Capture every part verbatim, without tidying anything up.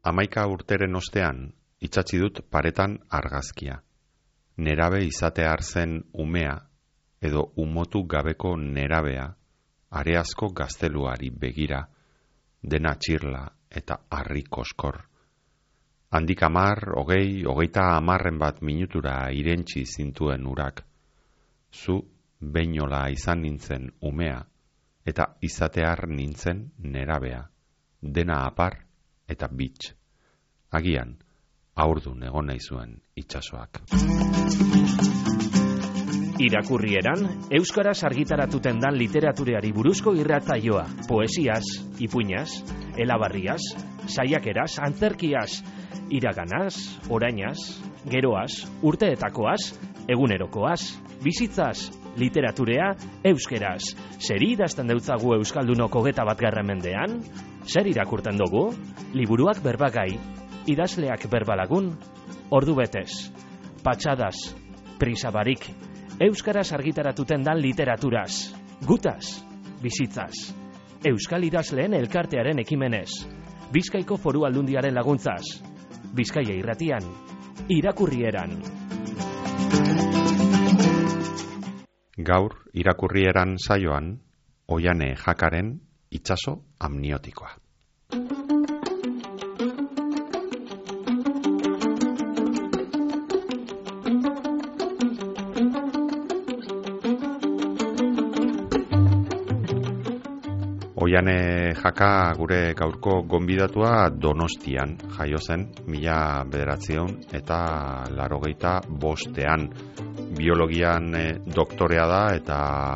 Hamaika urteren ostean, itsatsi dut paretan argazkia. Nerabe izatear zen umea, edo umotu gabeko nerabea, areazko gazteluari begira, dena txirla eta harri koskor. Handik amar, hogei, hogeita amarren bat minutura irentsi zintuen urak. Zu beinola izan nintzen umea, eta izatear nintzen nerabea, dena apar eta bitx. Agian, haurdun egon nahi zuen itsasoak. Irakurrieran, euskaraz argitaratuten dan literatureari buruzko irratzaioa, poesiaz, ipuinaz, elabarriaz, saiakeraz, antzerkiaz, iraganaz, orainaz, geroaz, urteetakoaz, egunerokoaz, bizitzaz, literaturea, euskeraz. Zer idazten deutzagu euskaldunok hogeta bat garren mendean? Zer irakurten dugu? Liburuak berbagai, idazleak berbalagun, ordu betez, patxadaz, prisabarik, euskaraz argitaratuten dan literaturaz, gutaz, bizitzaz, euskal idazleen elkartearen ekimenez, Bizkaiko Foru Aldundiaren laguntzaz, Bizkaia irratian, irakurrieran. Gaur, irakurrieran saioan, Oiane Jakaren itsaso amniotikoa. Oiane Jaka gure gaurko gonbidatua Donostian jaio zen, mila bederatziehun eta laurogeita bostean. Biologian eh, doktorea da eta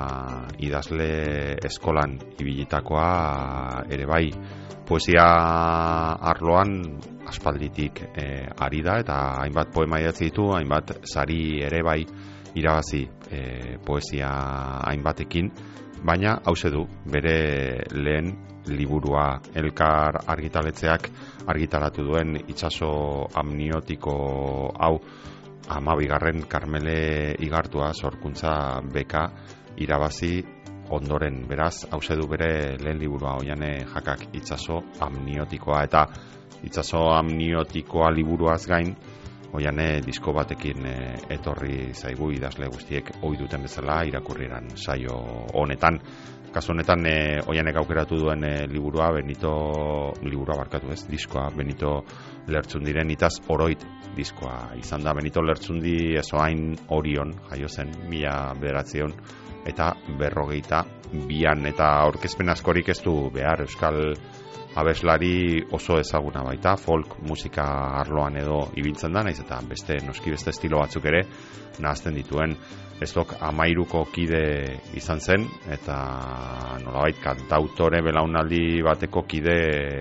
idazle eskolan ibilitakoa ere bai. Poesia arloan aspalditik eh, ari da eta hainbat poema idatzi ditu, hainbat sari ere bai irabazi eh, poesia hainbatekin, baina hauxe du bere lehen liburua Elkar argitaletxeak argitaratu duen itsaso amniotiko hau. Hamabigarren Karmele Igartua sorkuntza beka irabazi ondoren, beraz, hauxe du bere lehen liburua Oiane Jakak itsaso amniotikoa, eta itsaso amniotikoa liburuaz gain Oiane disko batekin e, etorri zaigu idazle guztiek ohi duten bezala irakurrieran saio honetan. Kasu honetan e, Oianek aukeratu duen e, liburua Benito liburua barkatu ez, diskoa Benito Lertzundiren itaz oroit diskoa izan da. Benito Lertzundi ezoain Orion jaio zen mila bederatziehun eta berrogeita bian, eta aurkezpen askorik ez du behar. Euskal abeslari oso ezaguna baita, folk musika arloan edo ibiltzen da, naiz eta beste noski beste estilo batzuk ere nahazten dituen. Estok amairuko kide izan zen, eta nolabait kantautore belaunaldi bateko kide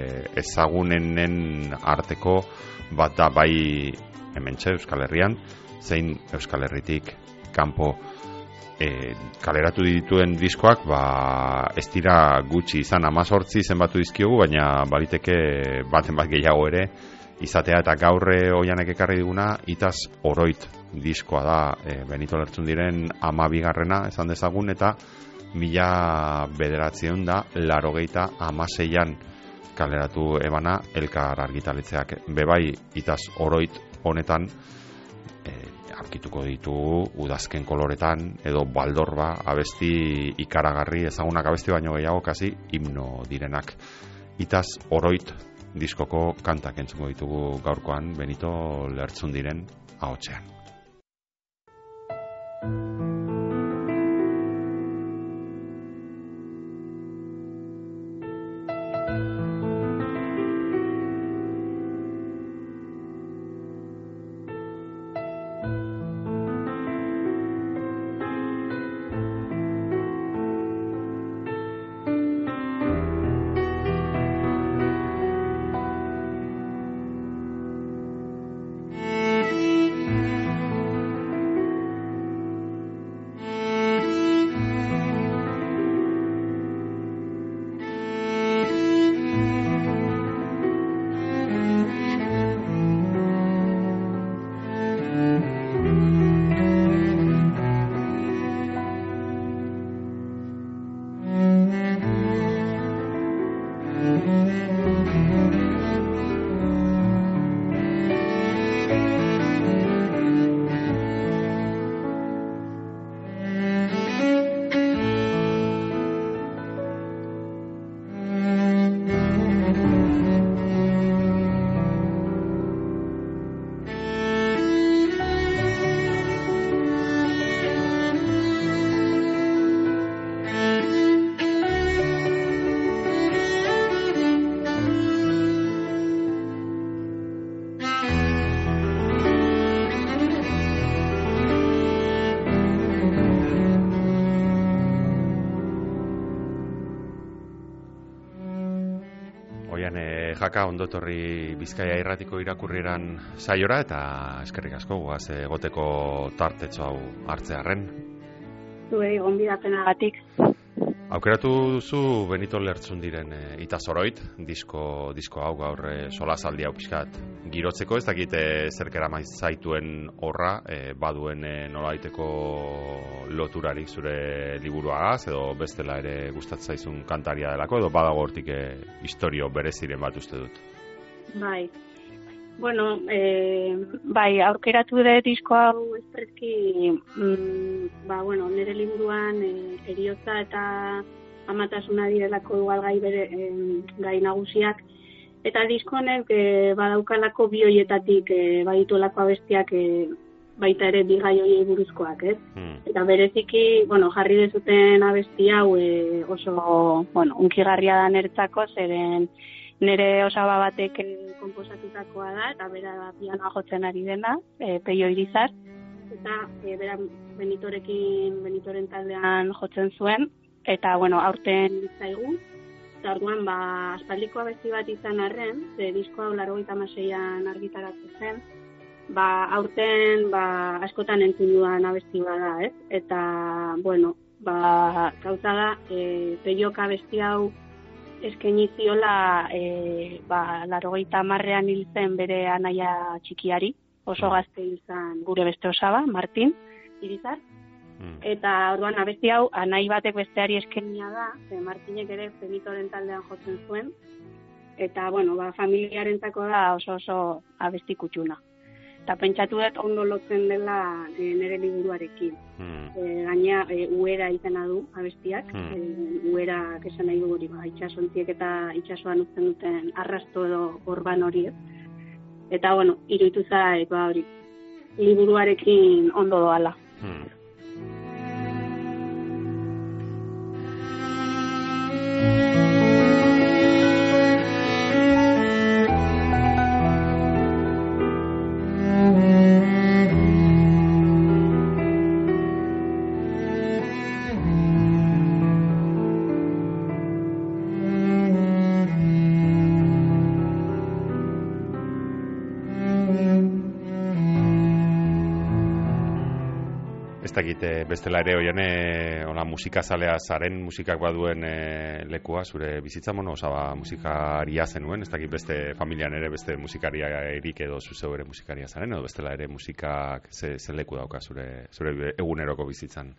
ezagunenen arteko bat da, bai hementxe Euskal Herrian, zein Euskal Herritik kanpo. E, kaleratu dituen diskoak ba, ez dira gutxi izan, amazortzi zenbatu dizkiogu, baina baliteke baten bat gehiago ere izatea, eta gaurre Oianek ekarri diguna itaz oroit diskoa da, e, Benito Lertzundiren amabigarrena esan dezagun, eta mila bederatziehun da laurogeita hamaseian kaleratu ebana Elkar argitaletxeak. Bebai itaz oroit honetan e, aurkituko ditugu udazken koloretan edo baldorba abesti ikaragarri, ezagunak abesti baino gehiago kasi himno direnak. Itaz oroit diskoko kantak entzuko ditugu gaurkoan Benito Lertzundiren ahotsean. Baka, ondotorri Bizkaia Irratiko irakurrieran saiora eta eskerrik asko guaz egoteko tartetxo hau hartzearren. Zuei gonbidapenagatik. Aukeratu duzu Benito Lertzundiren e, Itazoroit, disko, disko hau gaur e, solasaldi hau pixkat girotzeko, ez dakit e, zerkera maiz zaituen horra, e, baduen e, nolaiteko loturarik zure liburuagaz, edo bestela ere gustatzen zaizun kantaria delako, edo badago hortik e, historio bereziren bat uste dut. Bai, bueno, e, bai, aurkeratu dut disko hau espreski, mm, ba, bueno, nire liburuan e, eriotza eta amatasuna direlako dugal gai, bere, e, gai nagusiak, eta disko honek e, badaukalako bi hoietatik e, badituelako abestiak e, baita ere bi gai hoiei buruzkoak, ez? Hmm. Eta bereziki, bueno, jarri dezuten abesti hau e, oso, bueno, unkigarria da nertzako, zeren nire osaba batek konposatutakoa da, eta bera da pianoa jotzen ari dena, e, Peio Irizar, eta e, bera Benitorekin, Benitoren taldean jotzen zuen, eta, bueno, aurten zaigu, eta orduan, ba, aspaldiko abesti bat izan arren, ze disko hau laurogeita hamaseian argitaratu zen, ba, aurten, ba, askotan entzun dudan abesti bada, ez? Eta, bueno, ba, gauza da, e, Peiok abesti hau eskaini ziola e, ba, laurogeita hamarrean hil zen bere anaia txikiari, oso gazte hil zen gure beste osaba, Martin Irizar. Mm. Eta orduan abesti hau anai batek besteari eskainia da, ze Martinek ere Benitoren taldean jotzen zuen, eta bueno, ba, familiarentzako da oso oso abesti kutxuna. Eta pentsatu dut ondo lotzen dela e, nire liburuarekin. Mm. E, gaina e, uera izena du abestiak, mm. e, uera esan nahi du hori, ba, itxasontziek eta itxasoan uzten duten arrasto edo orban horiek. Eta, bueno, iruditu zait, ba, hori, liburuarekin ondo doala. Mm. Ez dakit, bestela ere oiane, ona musikazalea zaren musikak baduen e, lekua, zure bizitza mono, osaba musikaria zenuen, ez dakit beste familian ere beste musikaria erik edo zuzeu ere musikaria zaren, edo bestela ere musikak ze, ze leku dauka zure, zure eguneroko bizitzan?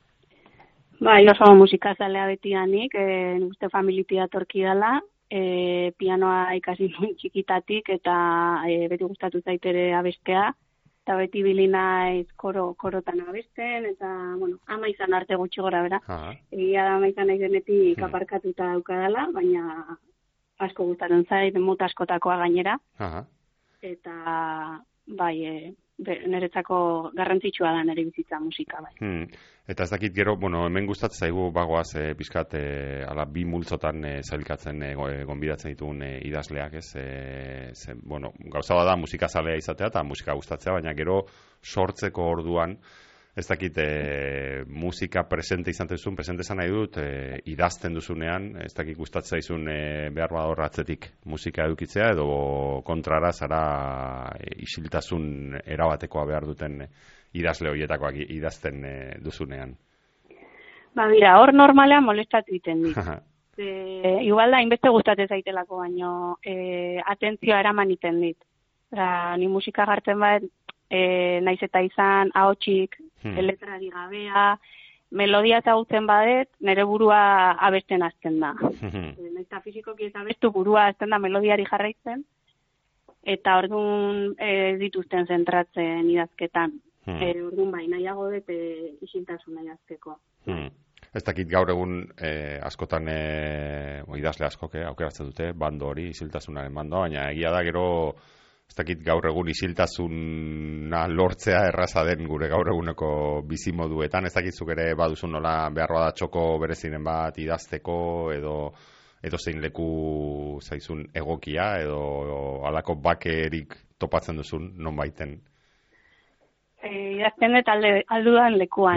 Bai, oso musikazalea betidanik, e, uste familiti datorki dela, e, pianoa ikasi nuen txikitatik eta e, beti gustatu zaitere abestea, eta beti bilinaiz koro, korotan abesten, eta, bueno, ama izan arte gutxi gora bera. Egia da ama izan nahi denetik hmm. aparkatuta daukadala, baina asko gustatzen zait, mota askotakoa gainera. Aha. Eta, bai, e, niretzako garrantzitsua da nire bizitza musika, bai. Hmm. Eta ez dakit gero, bueno, hemen gustatzen zaigu bagoaz, e, bizkat, e, ala bi multzotan e, zailkatzen e, gonbidatzen ditugun e, idazleak, ez? E, ze, bueno, gauza bada musikazalea izatea eta musika gustatzea, baina gero sortzeko orduan, ez dakit e, musika presente izan duzun, presente izan nahi dut, e, idazten duzunean, ez dakit gustatzen zaizun e, behar bador atzetik musika edukitzea, edo kontrara zara e, isiltasun erabatekoa behar duten e, idazle horietakoak idazten e, duzunean. Ba, bira, hor normalean molestatu iten dit. e, igual da, inbeste gustatzen zaitelako, baino e, atentzioa eraman iten dit. Da, ni musika gartzen bat, e, naiz eta izan ahotsik, hmm. letrari gabea, melodia ezagutzen badet, nire burua abesten hasten da. Hmm. E, naiz eta fizikoki ez abestu burua hasten da melodiari jarraitzen, eta orduan e, dituzten zentratzen idazketan. Hmm. E, orduan bai, nahiago dut e, isiltasun idazteko. Hmm. Ez dakit gaur egun eh, askotan eh, idazle askok eh, aukeratzen dute, bando hori, isiltasunaren bandoa, baina egia da gero ez dakit gaur egun isiltasuna lortzea erraza den gure gaur eguneko bizimoduetan, ez dakitzuk ere baduzun nola beharroa da txoko berezinen bat idazteko edo edo zein leku zaizun egokia edo, edo alako bakerik topatzen duzun non baiten. E, idazten dut alde, aldudan lekuan.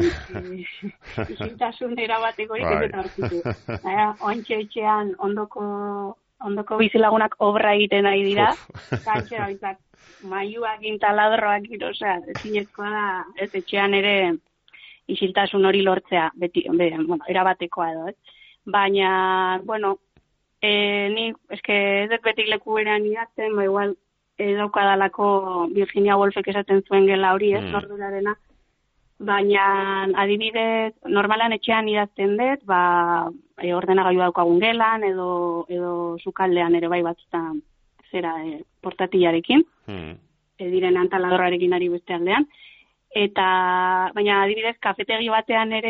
Isiltasun erabateko egiten eta hartutu. Oantxe etxean ondoko ondoko bizilagunak obra egiten ari dira, kantxe bizak, maiuak intaladroak, osea, ezinezkoa da, ez etxean ere isiltasun hori lortzea, beti, be, bueno, erabatekoa edo, ez? Baina, bueno, e, ni, eske, ez dut betik leku berean idazten, ba, igual, e, daukadalako Virginia Woolfek esaten zuen gela hori, ez, mm. nordurarena, baina, adibidez, normalan etxean idazten dut, ba, e, ordenagailu daukagun gelan, edo, edo sukaldean ere bai batzutan, zera, e, portatilarekin, mm. e, diren antaladorrarekin ari beste aldean, eta, baina, adibidez, kafetegi batean ere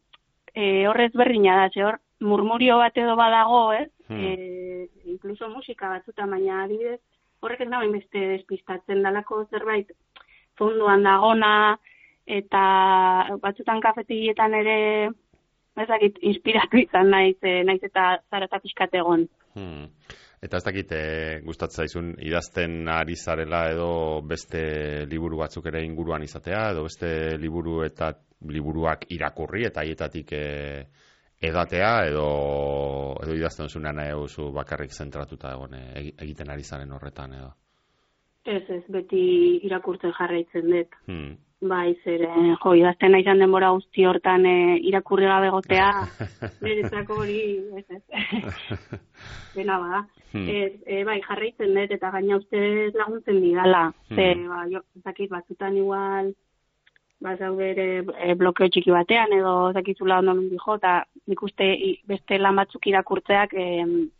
e, horrez berdina da, ze hor, murmurio bat edo badago, ez? Hmm. E, incluso musika batzuta, baina adibidez, horrek ez da beste despistatzen dalako zerbait fonduan dagona, eta batzutan kafetegietan ere, ezakit, inspiratu izan naiz, e, naiz eta zarata pixkat egon. Hmm. Eta ez dakit, e, gustatzen zaizun idazten ari zarela edo beste liburu batzuk ere inguruan izatea, edo beste liburu eta liburuak irakurri eta hietatik e, edatea, edo, edo idazten zunean eguzu bakarrik zentratuta egon e, egiten ari zaren horretan, edo? Ez, ez, beti irakurtzen jarraitzen dut. Hmm. Bai, zer, eh, jo, idazten nahi zan denbora guzti hortan eh, irakurri gabe gotea, niretzako hori, ez, ez, dena bada. Hmm. Ez, e, bai, jarraitzen dut, eta gaina ustez laguntzen didala. Hmm. Ze, ba, jo, zakit, batzutan igual, ba, zaude ere e, blokeo txiki batean, edo zakizula ondo mendi jo, eta nik uste i, beste lan batzuk irakurtzeak e,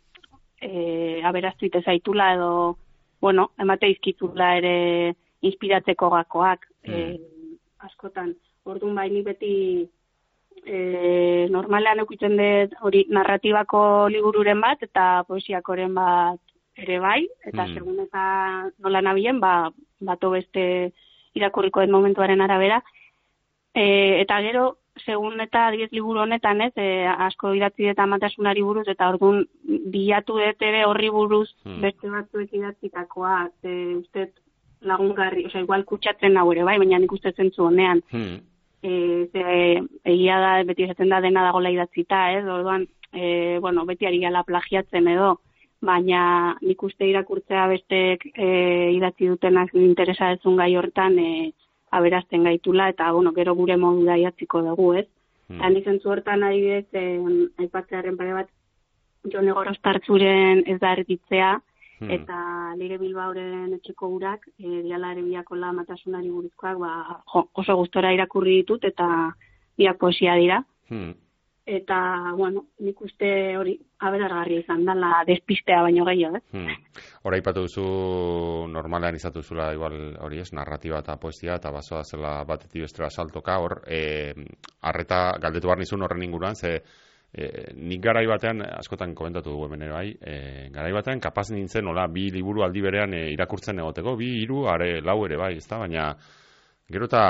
e, aberaztu ite zaitula, edo, bueno, emate izkizula ere inspiratzeko gakoak, mm. e, askotan. Orduan bai, ni beti e, normalean eukitzen dut hori narratibako libururen bat, eta poesiakoren bat ere bai, eta mm. segun eta nola nabilen, ba, bato beste irakurriko den momentuaren arabera. E, eta gero, segun eta diez liburu honetan, ez, e, asko idatzi eta amatasunari buruz, eta orduan bilatu dut ere horri buruz mm. beste batzuek idatzitakoa, ze ustez lagungarri, osea, igual kutsatzen nau ere, bai, baina nik uste zentzu honean. Hmm. E, ze, egia da, beti esaten da dena dagoela idatzita, ez, orduan, e, bueno, beti ari gala plagiatzen edo, baina nik uste irakurtzea bestek e, idatzi dutenak interesa ezun gai hortan e, aberazten gaitula, eta, bueno, gero gure modu da idatziko dugu, ez. Hmm. Eta nik zentzu hortan adibidez, e, aipatzearen pare bat, Jone Gorostartzuren ez da erditzea, eta Leire Bilbaoren etxeko urak, e, diala ere biakola matasunari buruzkoak, ba, jo, oso gustora irakurri ditut, eta biak poesia dira. Hmm. Eta, bueno, nik uste hori aberasgarria izan dela despistea baino gehiago, eh? Hmm. Hora ipatu duzu, normalean izatu zula, igual hori ez, narratiba eta poesia, eta basoa zela batetik bestera saltoka, hor, e, arreta galdetu behar nizun horren inguruan, ze, E, nik garai batean, askotan komentatu dugu hemen ere bai, e, garai batean kapaz nintzen, hola, bi liburu aldi berean e, irakurtzen egoteko, bi, hiru, are, lau ere bai, ezta, baina gero eta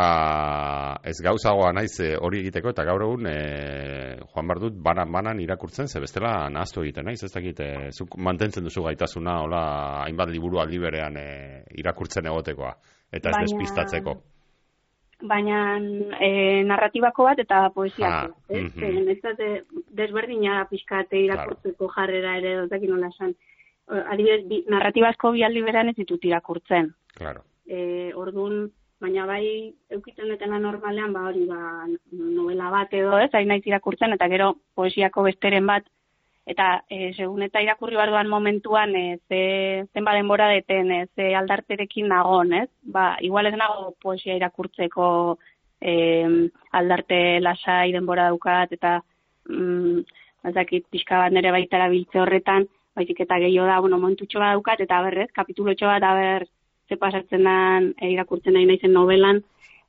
ez gauzagoa naiz e, hori egiteko, eta gaur egun e, joan behar dut banan-banan irakurtzen, ze bestela nahaztu egiten naiz, ez dakit, e, zuk mantentzen duzu gaitasuna, hola, hainbat liburu aldi berean e, irakurtzen egotekoa, eta ez baina... despistatzeko. Baina e, narratibako bat eta poesiako. Ah, ez mm-hmm. ez desberdina pixkate irakurtzeko claro. Jarrera ere dotak nola esan. Adibidez, bi, narratibazko bi aldi berean ez ditut irakurtzen. Claro. E, orduan, baina bai eukiten dutena normalean, ba hori ba, novela bat edo ez, hain naiz irakurtzen, eta gero poesiako besteren bat, eta e, segun eta irakurri barduan momentuan e, ze, zenba denbora deten, e, ze aldarterekin nagon, ez? Ba, igual ez nago poesia irakurtzeko e, aldarte lasai denbora daukat, eta mm, bazakit pixka bat nere baitara biltze horretan, baizik eta gehiago da, bueno, momentutxo bat daukat, eta berrez, kapitulotxo bat, aber, ze pasatzen den, e, irakurtzen nahi naizen novelan,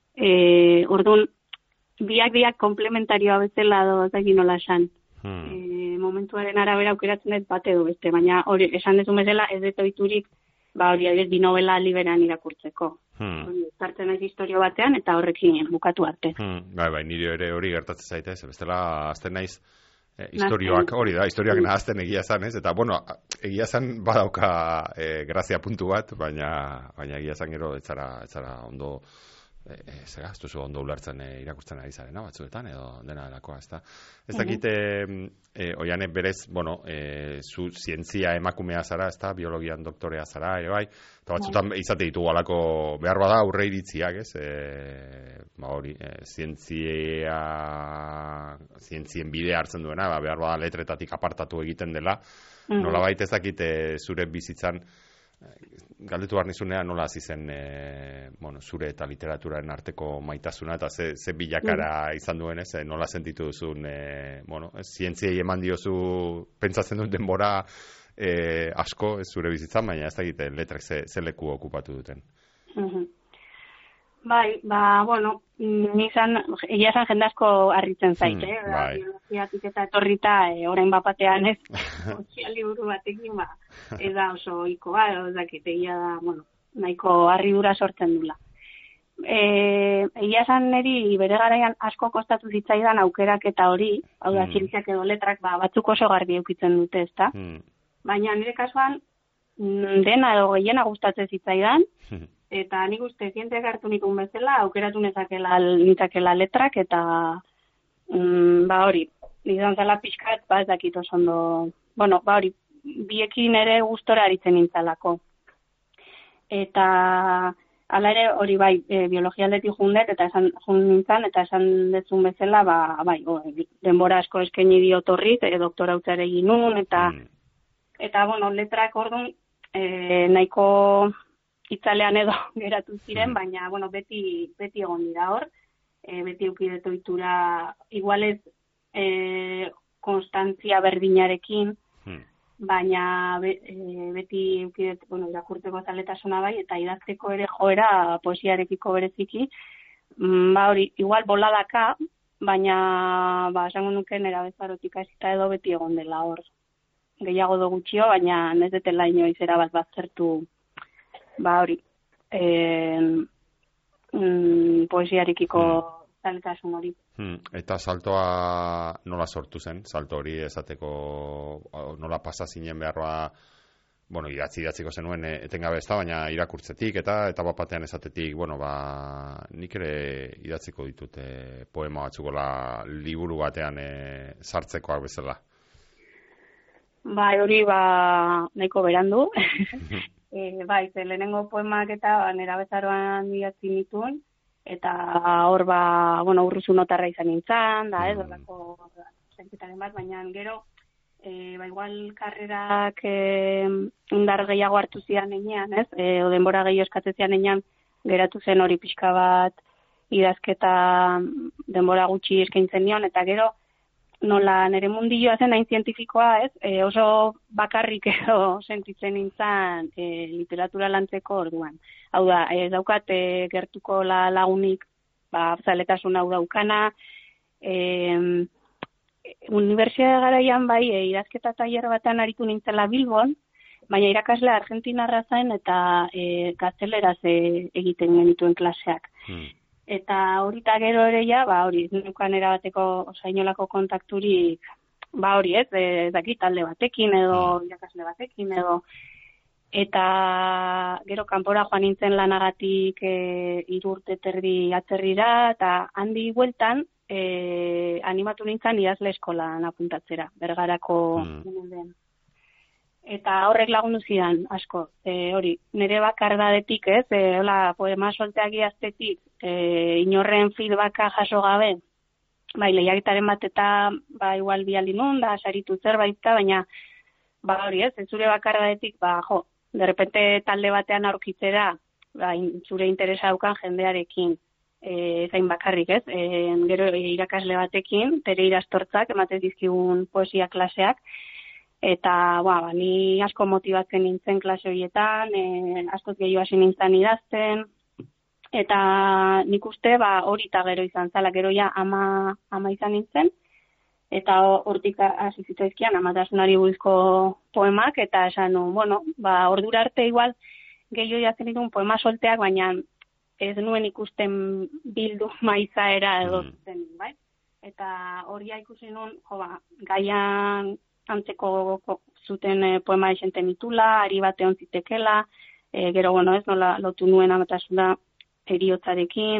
e, orduan, biak biak komplementarioa bezala do, zaki nola esan. Hmm. E, momentuaren arabera aukeratzen dut bat edo beste, baina hori, esan dezu bezala ez dut oiturik, ba hori adibidez bi novela liberan irakurtzeko. Hmm. Zartzen naiz historio batean eta horrekin bukatu arte. Hmm. Bai, bai, nire ere hori gertatzen zaite, ez bestela azten naiz eh, historioak, hori da, historioak hmm. nahazten egia zan, ez? Eta bueno, egia zan badauka eh, grazia puntu bat, baina baina egia zan gero etzara, etzara ondo e, e, zera, ez duzu ondo ulertzen e, irakurtzen ari zarena batzuetan, edo dena delakoa, ez da. Ez dakit, e, e, oiane berez, bueno, e, zu zientzia emakumea zara, ez da, biologian doktorea zara, ere bai, eta batzutan izate ditugu alako behar bada aurre iritziak, ez, e, ba hori, e, zientzia, zientzien bidea hartzen duena, ba, behar bada letretatik apartatu egiten dela, mm. nolabait ez dakit e, zure bizitzan, galdetu behar nizunean nola hasi zen e, bueno, zure eta literaturaren arteko maitasuna eta ze, ze bilakara mm. izan duen ez, e, nola sentitu duzun e, bueno, zientziei eman diozu pentsatzen dut denbora e, asko ez zure bizitzan, baina ez da egiten letrak ze, ze leku okupatu duten. Mm-hmm. Bai, ba, bueno, nizan, egia esan jende asko harritzen zait, mm, eh? Bai. Biologiatik eta etorrita, e, orain bapatean ez, sozial liburu batekin, ba, ez da oso ikoa, ez dakit, egia da, bueno, nahiko harridura sortzen dula. E, egia esan niri bere garaian asko kostatu zitzaidan aukerak eta hori, hau da, mm. zientziak edo letrak, ba, batzuk oso garbi eukitzen dute, ezta? Mm. Baina nire kasuan, dena edo gehiena gustatzen zitzaidan, eta nik uste zientziak hartu nikun bezala, aukeratu nezakela nitakela letrak, eta mm, ba hori, izan zela pixkat, ba ez dakit oso ondo, bueno, ba hori, biekin ere gustora aritzen nintzalako. Eta hala ere hori bai, e, biologia aldetik jundet, eta esan jun nintzen, eta esan detzun bezala, ba, bai, o, denbora asko eskaini diot horri, e, doktora utzare egin nun, eta, mm. eta bueno, letrak orduan, e, nahiko itzalean edo geratu ziren, mm. baina, bueno, beti, beti egon dira hor, e, beti eukideto itura, igualez, e, konstantzia berdinarekin, mm. baina be, e, beti eukideto, bueno, irakurteko zaletasuna bai, eta idazteko ere joera poesiarekiko bereziki, mm, ba hori, igual boladaka, baina, ba, esango nuken erabezarotik hasita edo beti egon dela hor. Gehiago do gutxio, baina ez detela inoiz erabat bat zertu, ba hori, e, mm, poesiarekiko zaletasun hori. Hmm. Eta saltoa nola sortu zen? Salto hori esateko nola pasa zinen beharroa, bueno, idatzi idatziko zenuen etengabe ez da, baina irakurtzetik eta eta bapatean esatetik, bueno, ba, nik ere idatziko ditut e, poema batzukola liburu batean e, sartzekoak bezala. Bai, hori ba nahiko berandu. E, bai, ze lehenengo poemak eta nera bezaroan idatzi nituen, eta hor ba, bueno, urruzu notarra izan nintzen, da, ez, horrako sentitaren bat, baina gero, e, ba, igual karrerak e, indar gehiago hartu zian enean, ez, e, o denbora gehiago eskatzen zian enean, geratu zen hori pixka bat idazketa denbora gutxi eskaintzen nion, eta gero, nola nere mundilloa zen hain zientifikoa, ez? E, oso bakarrik edo sentitzen nintzen e, literatura lantzeko orduan. Hau da, ez daukat e, gertuko la lagunik, ba, zaletasun hau daukana, e, unibertsitate garaian bai, e, idazketa tailer batean aritu nintzela Bilbon, baina irakasle argentinarra zen eta e, gazteleraz e, egiten genituen klaseak. Hmm. Eta horita gero ere ja, ba hori, nukan erabateko osainolako kontakturik, ba hori ez, ez dakit talde batekin edo irakasle batekin edo, eta gero kanpora joan nintzen lanagatik e, hiru urte terdi atzerrira, eta handi bueltan e, animatu nintzen idazle eskolan apuntatzera, Bergarako mm. Eta horrek lagundu zidan, asko, e, hori, nire bakardadetik ez, e, hola, poema solteak idaztetik, e, inorren feedbacka jaso gabe, bai, lehiaketaren bat eta, ba, igual bialinun, da, saritu zerbait, baina, ba, hori ez, ez zure bakardadetik, ba, jo, derrepente talde batean aurkitzera, ba, zure interesa daukan jendearekin, e, zain bakarrik ez, e, gero irakasle batekin, tere irastortzak, ematen dizkigun poesia klaseak, eta, ba, ba, ni asko motibatzen nintzen klase horietan, e, askoz gehiago hasi nintzen idazten, eta nik uste, ba, hori eta gero izan zala, gero ja ama, ama izan nintzen, eta hortik hasi zitzaizkian amatasunari buruzko poemak, eta esan, bueno, ba, ordura arte igual gehiago jazen ditun poema solteak, baina ez nuen ikusten bildu maizaera edo zen, mm. bai? Eta hori ikusi nuen, jo, ba, gaian antzeko zuten e, poema esenten itula, ari bate ontzitekela, e, gero, bueno, ez nola lotu nuen amatasuna eriotzarekin,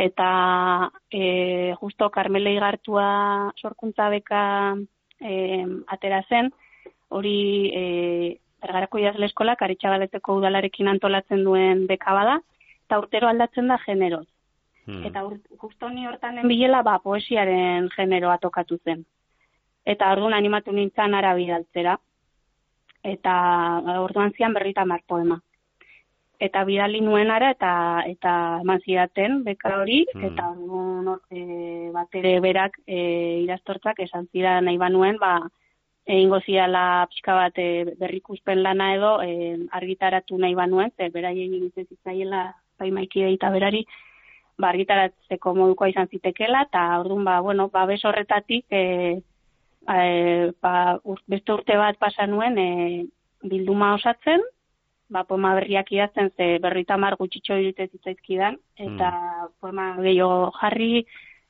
eta e, justo Karmele Igartua sorkuntza beka e, atera zen, hori e, Bergarako Idazle Eskolak Aretxabaleteko udalarekin antolatzen duen beka bada, eta urtero aldatzen da generoz. Hmm. Eta ur, justo ni hortan bilela ba, poesiaren generoa tokatu zen. Eta orduan animatu nintzen ara bidaltzera. Eta orduan zian berrita mar poema. Eta bidali nuenara eta eta eman zidaten beka hori, hmm. eta orduan e, bat ere berak e, iraztortzak esan zidan nahi banuen, ba, egingo ziala pixka bat e, berrikuspen lana edo e, argitaratu nahi banuen, ze beraien egiten zitzaiela paimaiki eta berari, ba, argitaratzeko modukoa izan zitekela, eta orduan, ba, bueno, ba, bez horretatik, e, e, ba, ur, beste urte bat pasa nuen e, bilduma osatzen, ba, poema berriak idazten, ze berrita mar gutxitxo irute zitzaizkidan, eta mm. poema gehiago jarri,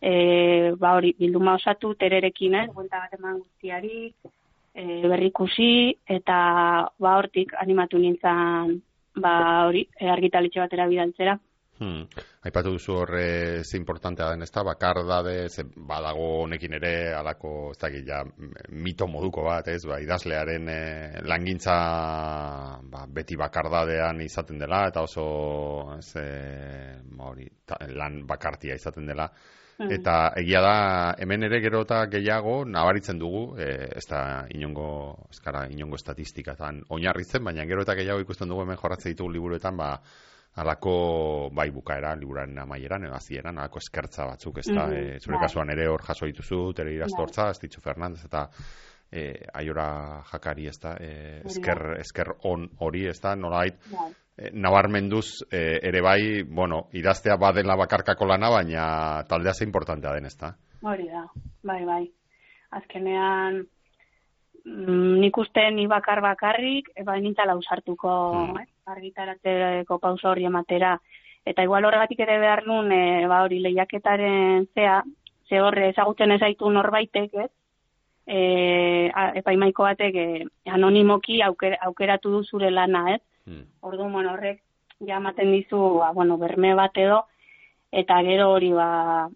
e, ba, hori, bilduma osatu, tererekin, ez, buelta bat eman guztiari, e, berrikusi, eta ba, hortik animatu nintzen, ba, hori, argitaletxe batera bidaltzera. Hmm. Aipatu duzu horre ze importantea den, ez da, bakardade, ze badago honekin ere, alako, ez dakit, ja, mito moduko bat, ez, ba, idazlearen e, langintza ba, beti bakardadean izaten dela, eta oso, ez, e, hori, ta, lan bakartia izaten dela, hmm. eta egia da, hemen ere gero eta gehiago nabaritzen dugu, e, ez da inongo, eskara, inongo estatistikatan oinarritzen, baina gero eta gehiago ikusten dugu hemen jorratzen ditugu liburuetan, ba, alako bai bukaera, liburaren amaieran, edo azieran, alako eskertza batzuk, ez da, mm-hmm. e, zure bai. Kasuan ere hor jaso dituzu, Tere Irastortza, bai. Estitxu Fernandez, eta e, Aiora Jakari, ez da, e, esker, esker on hori, ez da, nolait, bai. e, nabarmenduz e, ere bai, bueno, idaztea badela bakarkako lana, baina taldea ze importantea den, ez da? Hori da, bai, bai. Azkenean, mm, nik uste ni bakar bakarrik, eba nintzala usartuko, mm. eh? argitaratzeko pausa hori ematera. Eta igual horregatik ere behar nun, e, ba hori lehiaketaren zea, ze horre ezagutzen ezaitu norbaitek, ez? E, epaimaiko batek e, anonimoki auker, aukeratu du zure lana, ez? Hmm. Orduan, bueno, horrek ja ematen dizu, ba, bueno, berme bat edo, eta gero hori, ba,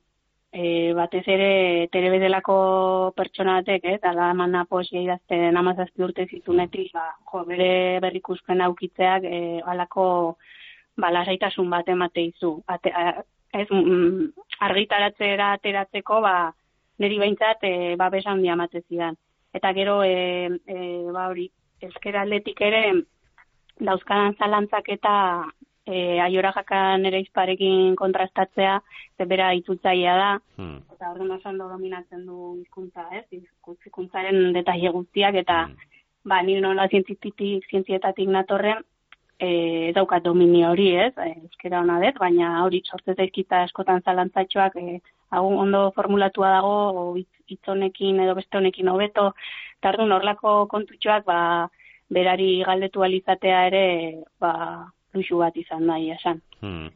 e, batez ere telebedelako pertsona batek, ez? Ala emana poesia idazten hamazazpi urte zitunetik, ba, jo, bere berrikuspen aukitzeak e, alako ba, lasaitasun bat emate izu. Ate, a, ez, mm, argitaratzera ateratzeko, ba, niri behintzat, e, ba, besan handia emate zidan. Eta gero, e, e, ba, hori, ezker aldetik ere, dauzkadan zalantzak eta e, Aiora Jakan ere izparekin kontrastatzea, ze bera itzultzailea da, hmm. eta orduan oso ondo dominatzen du hizkuntza, ez? Hizkuntzaren detaile guztiak, eta hmm. ba, nire nola zientzietatik, zientzietatik natorren, ez daukat dominio hori, ez? Euskera hona dut, baina hori sortzez daizkita eskotan zalantzatxoak e, ondo formulatua dago, hitz honekin edo beste honekin hobeto, eta orduan horlako kontutxoak, ba, berari galdetu alizatea ere, ba, luxu bat izan nahi esan. Hmm.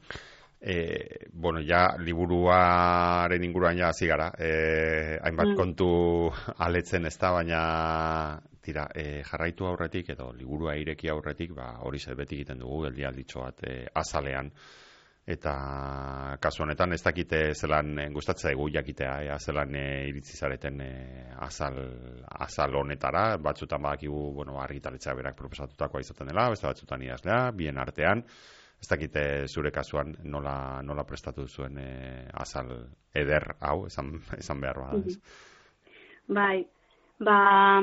E, bueno, ja, liburuaren inguruan ja hasi gara, e, hainbat hmm. kontu aletzen ez da, baina tira, e, jarraitu aurretik edo liburua ireki aurretik, ba, hori zer beti egiten dugu, geldialditxo bat e, azalean, eta kasu honetan ez dakite zelan e, gustatzen zaigu jakitea, ea zelan e, iritzi zareten e, azal, azal honetara, batzutan badakigu, bueno, argitaletxea berak proposatutakoa izaten dela, beste batzutan idazlea, bien artean, ez dakite zure kasuan nola, nola prestatu zuen e, azal eder hau, esan, esan behar bada. Mm-hmm. Bai, ba,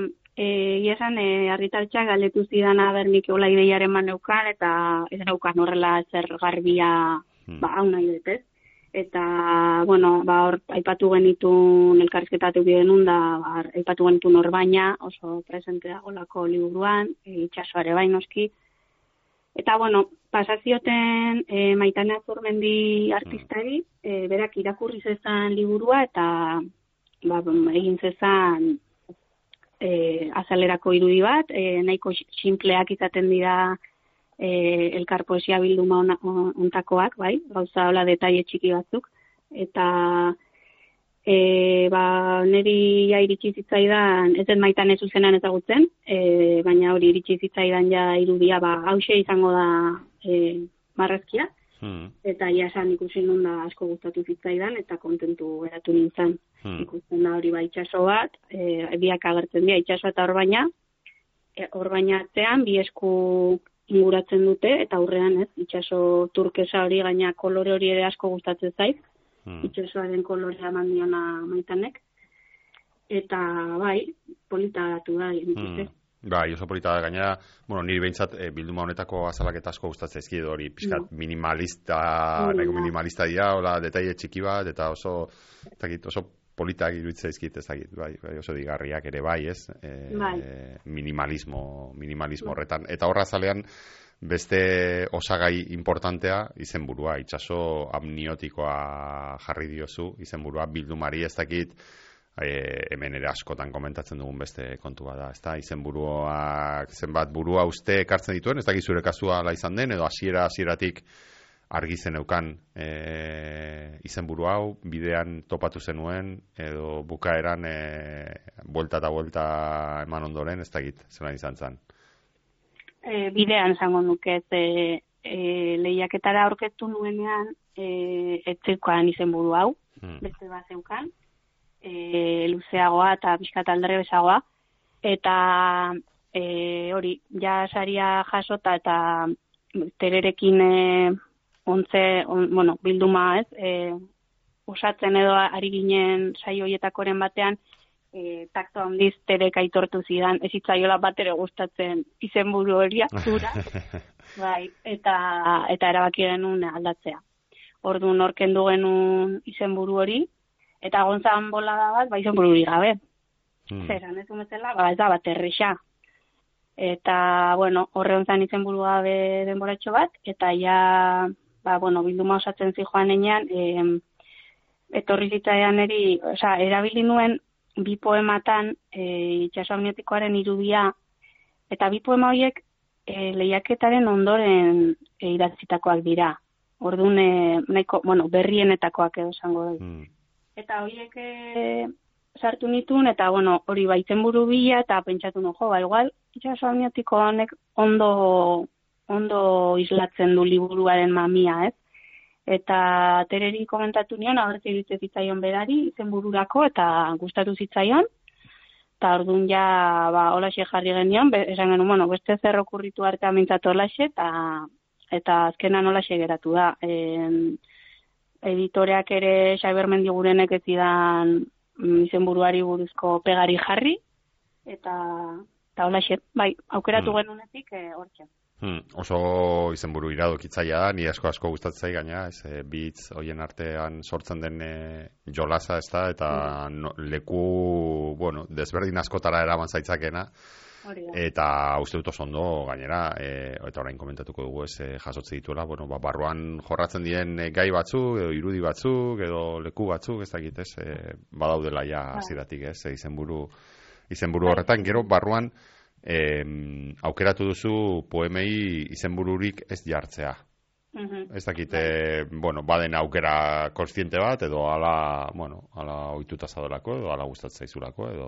esan e, e, argitaletxeak galdetu zidana bernik eola ideiaren maneukan, eta ez naukan horrela zer garbia, hmm. ba, hau nahi dut, ez? Eta, bueno, ba, hor, aipatu genitun elkarrizketatu bidenun, da, ba, aipatu genitun hor baina, oso presente dagolako liburuan, e, itxasoare bainoski. Eta, bueno, pasazioten e, Maitane Azurmendi artistari, e, berak irakurri zezan liburua, eta ba, egin zezan e, azalerako irudi bat, e, nahiko sinpleak izaten dira e, elkar poesia bilduma ontakoak, bai, gauza hola detaile txiki batzuk, eta e, ba, niri ja iritsi zitzaidan, ez den Maitane zuzenan ezagutzen, e, baina hori iritsi zitzaidan ja irudia, ba, hause izango da e, marrazkia, Hmm. Eta jasan ikusi nun da asko gustatu zitzaidan, eta kontentu geratu nintzen. Hmm. Ikusten da hori ba itsaso bat, e, biak agertzen dira, itsasoa eta orbaina, e, orbaina atzean bi esku inguratzen dute, eta aurrean ez, itsaso turkesa hori gaina kolore hori ere asko gustatzen zait, hmm. itsasoaren kolorea mandiona maitanek, eta bai, polita gatu da, hmm. Bai, oso polita da gainera, bueno, niri behintzat e, bilduma honetako azalak asko gustatzen ezkide hori, pixkat no. minimalista, mm, nahiko minimalista dira, hola, detaile txiki bat, eta oso, dakit, oso politak iruditzen ezkit, ez dakit, bai, bai, oso digarriak ere bai, ez? E, bai. E, minimalismo, minimalismo horretan. Eta horra zalean, beste osagai importantea, izenburua, itsaso amniotikoa jarri diozu, izenburua, bildumari ez dakit, E, hemen ere askotan komentatzen dugun beste kontua da, ezta? Izenburuak zenbat burua uste ekartzen dituen, ez dakit zure kasua ala izan den, edo hasiera hasieratik argi zeneukan e, izenburu hau, bidean topatu zenuen, edo bukaeran e, buelta eta buelta eman ondoren, ez dakit, zelan izan zen? E, bidean zango nuke, e, e, lehiaketara aurkeztu nuenean, e, etzeukan izenburu hau, hmm. beste bat zeukan, E, luzeagoa eta pixkat aldre bezagoa, eta e, hori, ja saria jasota eta tererekin e, ontze, on, bueno, bilduma ez, e, osatzen edo ari ginen saio hoietakoren batean, e, takto handiz terek aitortu zidan, ez hitzaiola bat ere gustatzen izenburu hori zura, bai, eta, eta erabaki genuen aldatzea. Orduan norken du genuen izenburu hori, eta gontzan bolada bat, ba izan bururi gabe. Hmm. Zeran ez umezela, ba ez da bat erresa. Eta, bueno, horre ontzan izen buru gabe denboratxo bat, eta ja, ba, bueno, bilduma osatzen zijoan enean, e, etorri zitzaidan eri, oza, erabili nuen bi poematan e, itsaso amniotikoaren irudia, eta bi poema horiek e, lehiaketaren ondoren e, idatzitakoak dira. Orduan, e, nahiko, bueno, berrienetakoak edo esango da. Hmm. Eta horiek e, sartu nituen, eta bueno, hori baitzen buru bila, eta pentsatu no, jo, ba, igual, itsaso amniotiko honek ondo, ondo islatzen du liburuaren mamia, ez? Eta tereri komentatu nion, agertze iritze zitzaion berari, izen bururako, eta gustatu zitzaion, eta orduan ja, ba, holaxe jarri genion, be, esan genuen, bueno, beste zer okurritu artean mintzatu holaxe, eta, eta azkenan holaxe geratu da. E, editoreak ere Xabier Mendigurenek ez zidan izenburuari buruzko pegari jarri, eta eta holaxe, bai, aukeratu hmm. genunetik e, hortxe. Hmm. Oso izenburu iradokitzaia da, ni asko asko gustatzen zai gaina, ez e, bitz hoien artean sortzen den e, jolasa, ez da, eta hmm. no, leku, bueno, desberdin askotara eraman zaitzakena, eta uste dut oso ondo gainera, e, eta orain komentatuko dugu ez, e, jasotze dituela, bueno, ba, barruan jorratzen diren e, gai batzuk, edo irudi batzuk, edo leku batzuk, ez dakit ez, e, badaudela ja hasieratik ez, e, izenburu, izenburu horretan, gero barruan e, aukeratu duzu poemei izenbururik ez jartzea. Uh-huh. Ez dakit, e, bueno, baden aukera kontziente bat, edo ala, bueno, ala ohituta zaudolako, edo ala gustatzen zaizulako, edo...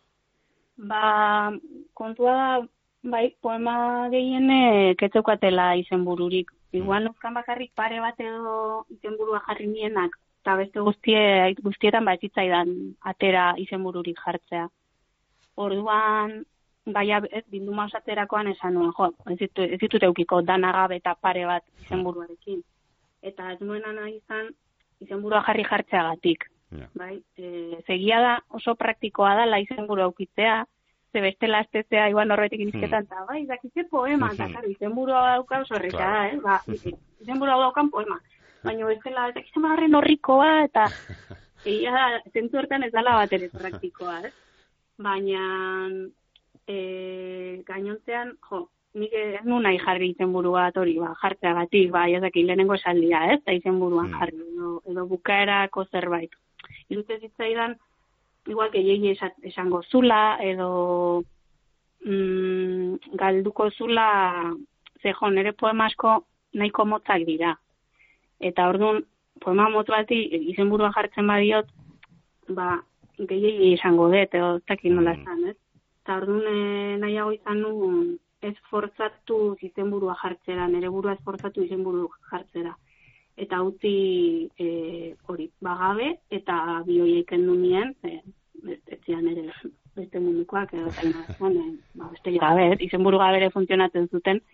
Ba, kontua da, bai, poema gehienek ez zeukatela izenbururik. Igual nozkan bakarrik pare bat edo izenburua jarri nienak, eta beste guztie, guztietan ba ez zitzaidan atera izenbururik jartzea. Orduan, bai, ez, bilduma osatzerakoan esan nuen, jo, ez ditut, ez ditut eukiko danagabe eta pare bat izenburuarekin. Eta ez nuena nahi izan izenburua jarri jartzeagatik. Yeah. Bai, e, segia da oso praktikoa da la izenburu aukitzea, ze bestela astezea igual horretik inizketan, eta hmm. bai, dakitze poema, eta mm-hmm. izenburua dauka oso horreta da, eh? Ba, izenburua daukan poema. Baina bestela, eta kizen barren horrikoa, eta egia da, zentzu hortan ez dala bat ere praktikoa, eh? Baina e, gainontzean, jo, nik ez nu nahi jarri izenburu bat hori, ba, jartzeagatik, ba, jazaki lehenengo esaldia, ez? Eta izenburuan mm. jarri, edo, edo bukaerako zerbait. Irute zitzaidan, igual gehiegi esango zula, edo mm, galduko zula, zeho, nire poema asko nahiko motzak dira. Eta orduan, poema motz bati izenburua jartzen badiot, ba, gehiegi esango dut, edo ez dakit nola esan, ez? Eta orduan e, nahiago izan nuen, ez forzatu izenburua jartzera, nire burua ez forzatu izenburu jartzera. eta utzi e, hori bagabe, eta bi horiek kendu nien, e, etzian ere beste mundukoak, edo zainoan, ba, beste gabe, izenburu gabe ere funtzionatzen zuten,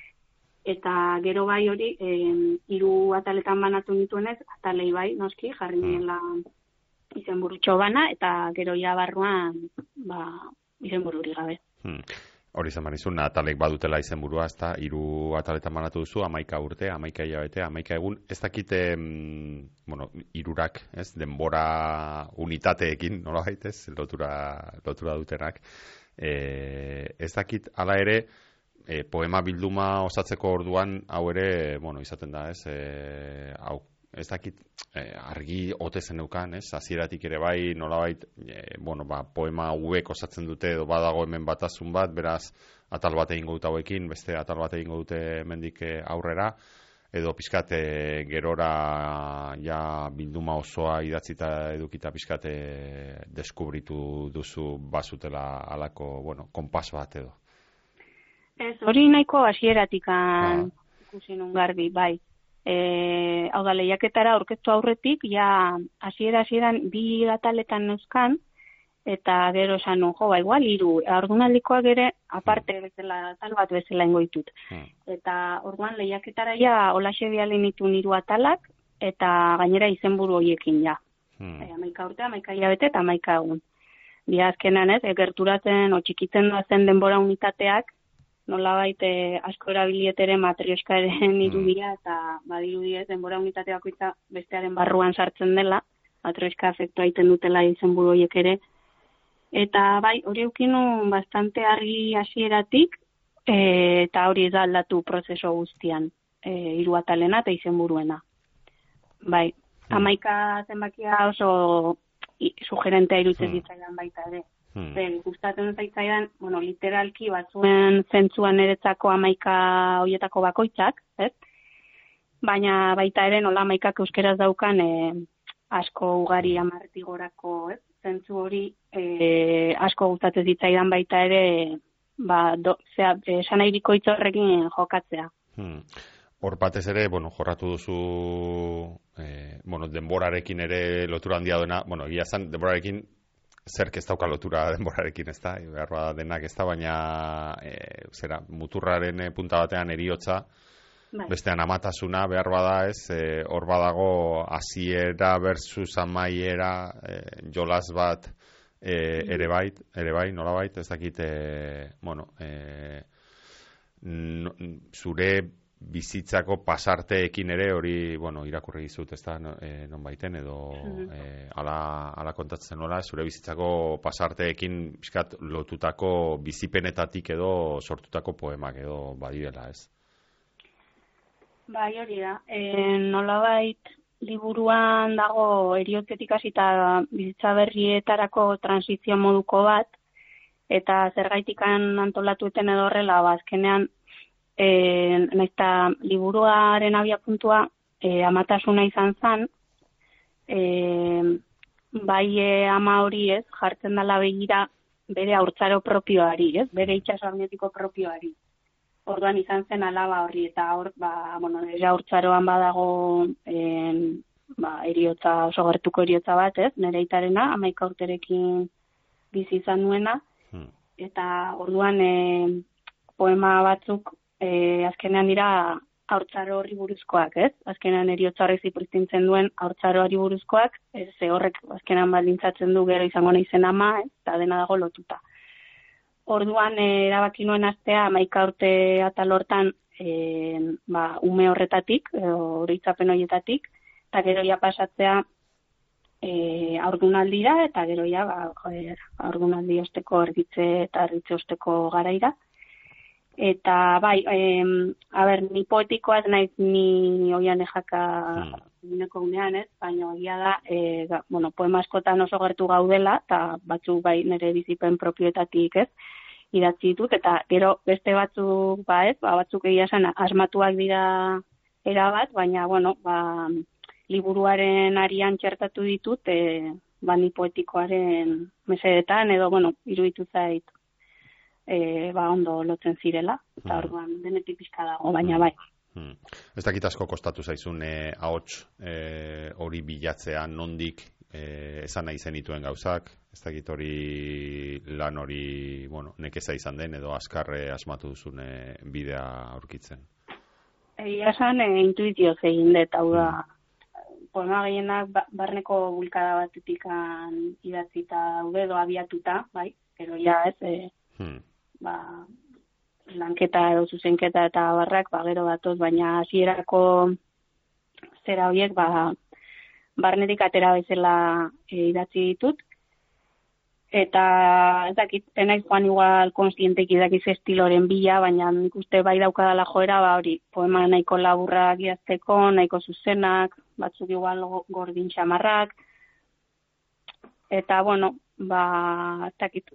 eta gero bai hori, e, hiru ataletan banatu nituenez, atalei bai, noski, jarri niela izenburutxo bana, eta gero ja barruan, ba, izenbururi gabe. Hmm. Hori izan barizun, atalek badutela izenburua, ez da, hiru ataletan banatu duzu, amaika urte, amaika hilabete, amaika egun, ez dakite, mm, bueno, hirurak, ez, denbora unitateekin, nola baitez, lotura, lotura dutenak, e, ez dakit, ala ere, e, poema bilduma osatzeko orduan, hau ere, bueno, izaten da, ez, e, hau, ez dakit, eh, argi ote zeneukan, ez, hasieratik ere bai, nolabait, eh, bueno, ba, poema hauek osatzen dute, edo badago hemen batasun bat, beraz, atal bat egingo dute hauekin, beste atal bat egingo dute hemendik aurrera, edo pixkat eh, gerora ja bilduma osoa idatzita edukita pixkat eh, deskubritu duzu bazutela alako, bueno, konpas bat edo. Ez, hori nahiko hasieratikan ikusi nun garbi, bai. E, hau da, lehiaketara aurkeztu aurretik, ja, hasiera hasieran bi ataletan neuzkan, eta gero esan nun, jo, ba, igual, hiru, ordunaldikoak ere, aparte bezala, tal bat bezala ingo ditut. Hmm. Eta orduan lehiaketara ja, olaxe bialen nitu hiru atalak, eta gainera izenburu horiekin ja. Hmm. E, amaika urte, amaika hilabete eta amaika egun. Dia azkenan ez, egerturatzen, o txikitzen doazen denbora unitateak, nolabait eh, asko erabilietere matrioskaren irudia, eta badirudiez, denbora unitate bakoitza bestearen barruan sartzen dela, matrioska efektua egiten dutela izenburu horiek ere. Eta bai, hori eukinu bastante argi hasieratik, e, eta hori da aldatu prozeso guztian, e, hiru atalena eta izenburuena. Bai, hmm. amaika zenbakia oso sugerentea irutzen hmm. ditzaidan baita ere. Hmm. Ben, gustatzen zaitzaidan, bueno, literalki batzuen zentzuan eretzako amaika hoietako bakoitzak, ez? Baina baita ere nola amaikak euskeraz daukan e, asko ugari amartigorako, ez? Zentzu hori e, asko gustatzen zitzaidan baita ere, ba, do, zera, esan ahiriko hitz horrekin jokatzea. Hmm. Hor batez ere, bueno, jorratu duzu, e, bueno, denborarekin ere lotura handia duena, bueno, egia zan, denborarekin zerk ez dauka lotura denborarekin, ez da, behar denak ez da, baina e, zera, muturraren punta batean eriotza, bai. Bestean amatasuna behar bada ez, e, hor badago hasiera versus amaiera, e, jolas bat e, ere bai, ere bai, nola bait, ez dakit, e, bueno, e, no, zure bizitzako pasarteekin ere hori, bueno, irakurri dizut, ez da, no, e, non baiten, edo e, ala, ala kontatzen nola, zure bizitzako pasarteekin bizkat lotutako bizipenetatik edo sortutako poemak edo badiela, ez? Bai, hori da. E, nolabait liburuan dago eriotzetik hasita bizitza berrietarako transizio moduko bat, eta zergaitikan antolatueten edo horrela, ba, azkenean E, naizta liburuaren abiapuntua e, amatasuna izan zen, e, bai e, ama hori ez, jartzen dela begira bere haurtzaro propioari, ez, bere itxaso magnetiko propioari. Orduan izan zen alaba horri, eta hor, ba, bueno, nire haurtzaroan badago e, ba, eriotza, oso gertuko eriotza bat, ez, nire itarena, amaika urterekin bizi izan nuena, hmm. eta orduan e, poema batzuk E, azkenean dira haurtzaro horri buruzkoak, ez? Azkenean eriotza horrek zipristintzen duen haurtzaro horri buruzkoak, ez, horrek azkenean baldintzatzen du gero izango naizen ama, ez? Eta dena dago lotuta. Orduan, e, erabaki nuen astea, amaika urte atal hortan, e, ba, ume horretatik, horitzapen horietatik, eta gero ja pasatzea e, aurdunaldira, eta gero ja, ba, joder, aurdunaldi osteko ergitze eta ergitze osteko garaira. Eta bai, em, a ber, ni poetikoa ez naiz ni oian ejaka gineko unean, ez? Baina egia da, e, ga, bueno, poema askotan oso gertu gaudela, eta batzuk bai nire bizipen propioetatik, ez? Idatzi ditut, eta gero beste batzuk, ba ez, ba, batzuk egia esan asmatuak dira erabat, baina, bueno, ba, liburuaren arian txertatu ditut, e, ba, ni poetikoaren mesedetan, edo, bueno, iruditu zait, E, ba, ondo lotzen zirela, eta orduan denetik pixka dago, baina bai. Hmm. Ez dakit asko kostatu zaizun eh, ahots eh, hori bilatzea, nondik eh, esan nahi zenituen gauzak, ez dakit hori lan hori, bueno, nekeza izan den edo azkarre asmatu duzun eh, bidea aurkitzen. Egia esan, e, intuizioz egin dut, hau da, hmm. poema gehienak ba, barneko bulkada batetik idatzita daude edo abiatuta, bai, pero ja ez, e, hmm. ba, lanketa edo zuzenketa eta barrak, ba, gero datoz, baina hasierako zera horiek, ba, barnetik atera bezala e, idatzi ditut, eta ez dakit, enaiz joan igual konstientek idakiz estiloren bila, baina nik uste bai daukadala joera, ba hori, poema nahiko laburrak idazteko, nahiko zuzenak, batzuk igual gordin xamarrak, eta bueno, ba, ez dakit,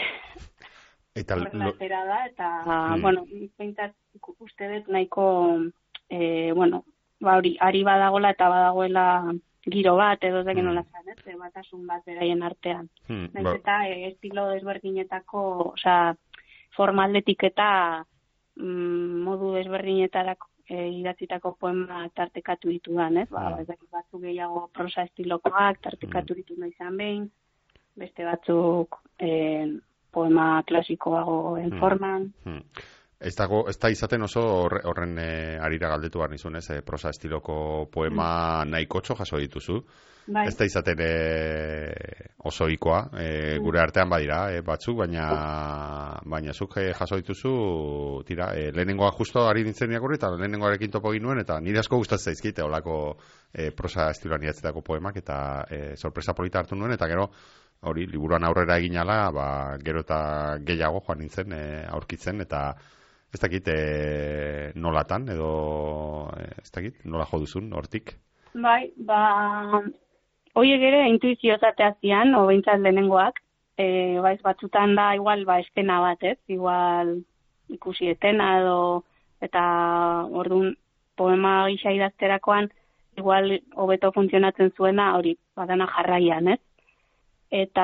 eta lo... da, eta, hmm. bueno, pintat uste dut nahiko, e, bueno, ba hori, ari badagoela eta badagoela giro bat, edo zekin nola zan, ez? Batasun bat beraien artean. Hmm, Naiz eta e, estilo desberdinetako, osea, formaldetik eta mm, modu desberdinetarako e, idatzitako poema tartekatu ditudan, ez? Ba, ez dakit batzuk gehiago prosa estilokoak tartekatu ditu nahi izan behin, beste batzuk e, poema klasikoago en forman. Hmm. Ez dago, ez da izaten oso horren e, arira galdetu behar nizun, ez, e, prosa estiloko poema mm. nahikotxo jaso dituzu. Bai. Ez da izaten e, oso ikoa, e, mm. gure artean badira, e, batzuk, baina baina zuk e, jaso dituzu, tira, e, lehenengoa justo ari nintzen irakurri, eta lehenengoarekin topo egin nuen, eta nire asko gustatzen zaizkite olako e, prosa estiloan idatzetako poemak, eta e, sorpresa polita hartu nuen, eta gero, hori, liburuan aurrera eginala, ba, gero eta gehiago joan nintzen, e, aurkitzen, eta ez dakit e, nolatan, edo ez dakit, nola jo duzun, hortik? Bai, ba, horiek ere intuizio zatea zian, o behintzat lehenengoak, e, baiz batzutan da, igual, ba, eskena bat, ez? Igual ikusi etena, edo, eta orduan, poema gisa idazterakoan, igual hobeto funtzionatzen zuena, hori, badana jarraian, ez? Eta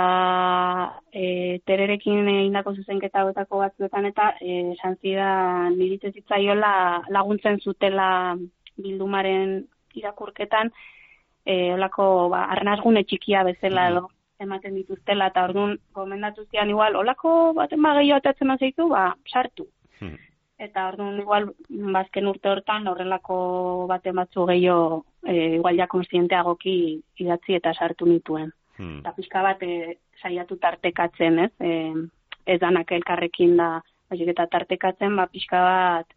e, tererekin egindako zuzenketa hauetako batzuetan eta e, esan zidan niritzen zitzaiola laguntzen zutela bildumaren irakurketan e, olako ba, arnazgune txikia bezala edo ematen dituztela eta orduan gomendatu zian igual olako baten ba gehiago atatzen mazaitu, ba, sartu. Hmm. Eta orduan igual bazken urte hortan horrelako baten batzu gehiago e, igual ja konstienteagoki idatzi eta sartu nituen. Hmm. Eta pixka bat e, saiatu tartekatzen, ez? E, ez danak elkarrekin da, baizik eta tartekatzen, ba, pixka bat,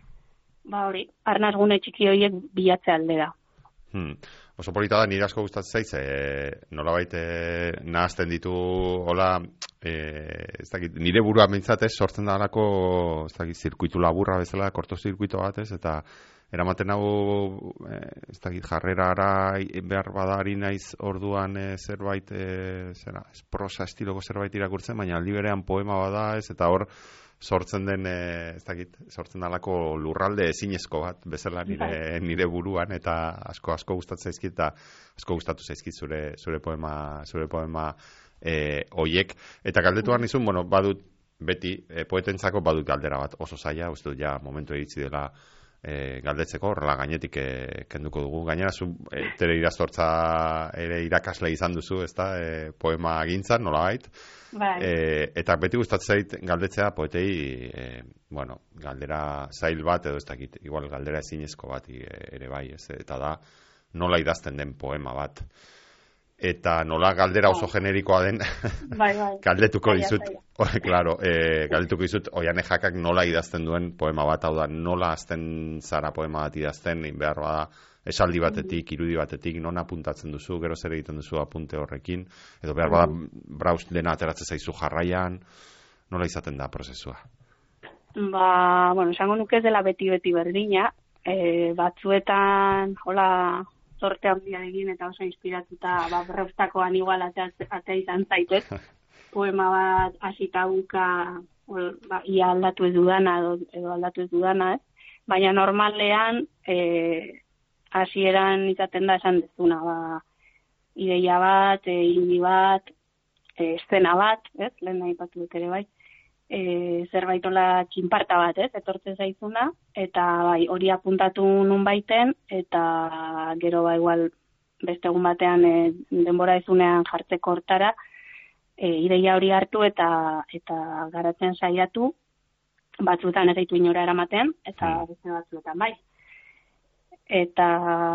ba hori, arnazgune txiki horiek bilatze aldera. Hmm. Oso polita da, nire asko gustatzen zaiz, e, nolabait e, nahazten ditu, hola, e, ez dakit, nire burua mintzatez, sortzen da alako, ez dakit, zirkuitu laburra bezala, korto zirkuito bat, ez, eta eramaten hau, ez dakit, jarrerara behar badari naiz orduan e, zerbait, e, zera, prosa estiloko zerbait irakurtzen, baina aldi berean poema bada, ez, eta hor sortzen den, e, ez dakit, sortzen dalako lurralde ezinezko bat, bezala nire, nire buruan, eta asko asko gustatzen zaizkit, eta asko gustatu zaizkit zure, zure poema, zure poema e, oiek. Eta galdetu behar nizun, bueno, badut, beti, e, poetentzako badut galdera bat oso zaila, uste dut ja momentu egitzi dela, E, galdetzeko, horrela gainetik e, kenduko dugu. Gainera, zu e, tere iraztortza ere irakasle izan duzu, ezta, e, poema gintzan, nolabait. Bai. E, eta beti gustatzen zait galdetzea poetei, e, bueno, galdera zail bat, edo ez dakit, igual galdera ezinezko bat e, ere bai, ez, eta da, nola idazten den poema bat. Eta nola galdera oso generikoa den, bai, bai. galdetuko dizut, o, claro, e, galdetuko dizut, Oiane Jakak nola idazten duen poema bat, hau da, nola azten zara poema bat idazten, behar bada, esaldi batetik, irudi batetik, non apuntatzen duzu, gero zer egiten duzu apunte horrekin, edo behar bada, brauz dena ateratzen zaizu jarraian, nola izaten da prozesua? Ba, bueno, esango nuke ez dela beti-beti berdina, e, batzuetan, hola, zorte handia egin eta oso inspiratuta ba, brauztakoan igual atea izan zaitet, poema bat hasita buka ba, ia aldatu ez dudana edo, edo aldatu ez dudana, ez? Baina normalean e, hasieran izaten da esan dezuna, ba, ideia bat, e, indi bat, e, eszena bat, ez? Lehen nahi patu dut ere bai. e, zerbaitola txinparta bat, ez, etortzen zaizuna, eta bai, hori apuntatu nun baiten, eta gero ba igual beste egun batean e, denbora ezunean jartzeko hortara, e, ideia hori hartu eta eta garatzen saiatu, batzuetan ez gaitu inora eramaten, eta mm. beste batzuetan bai. Eta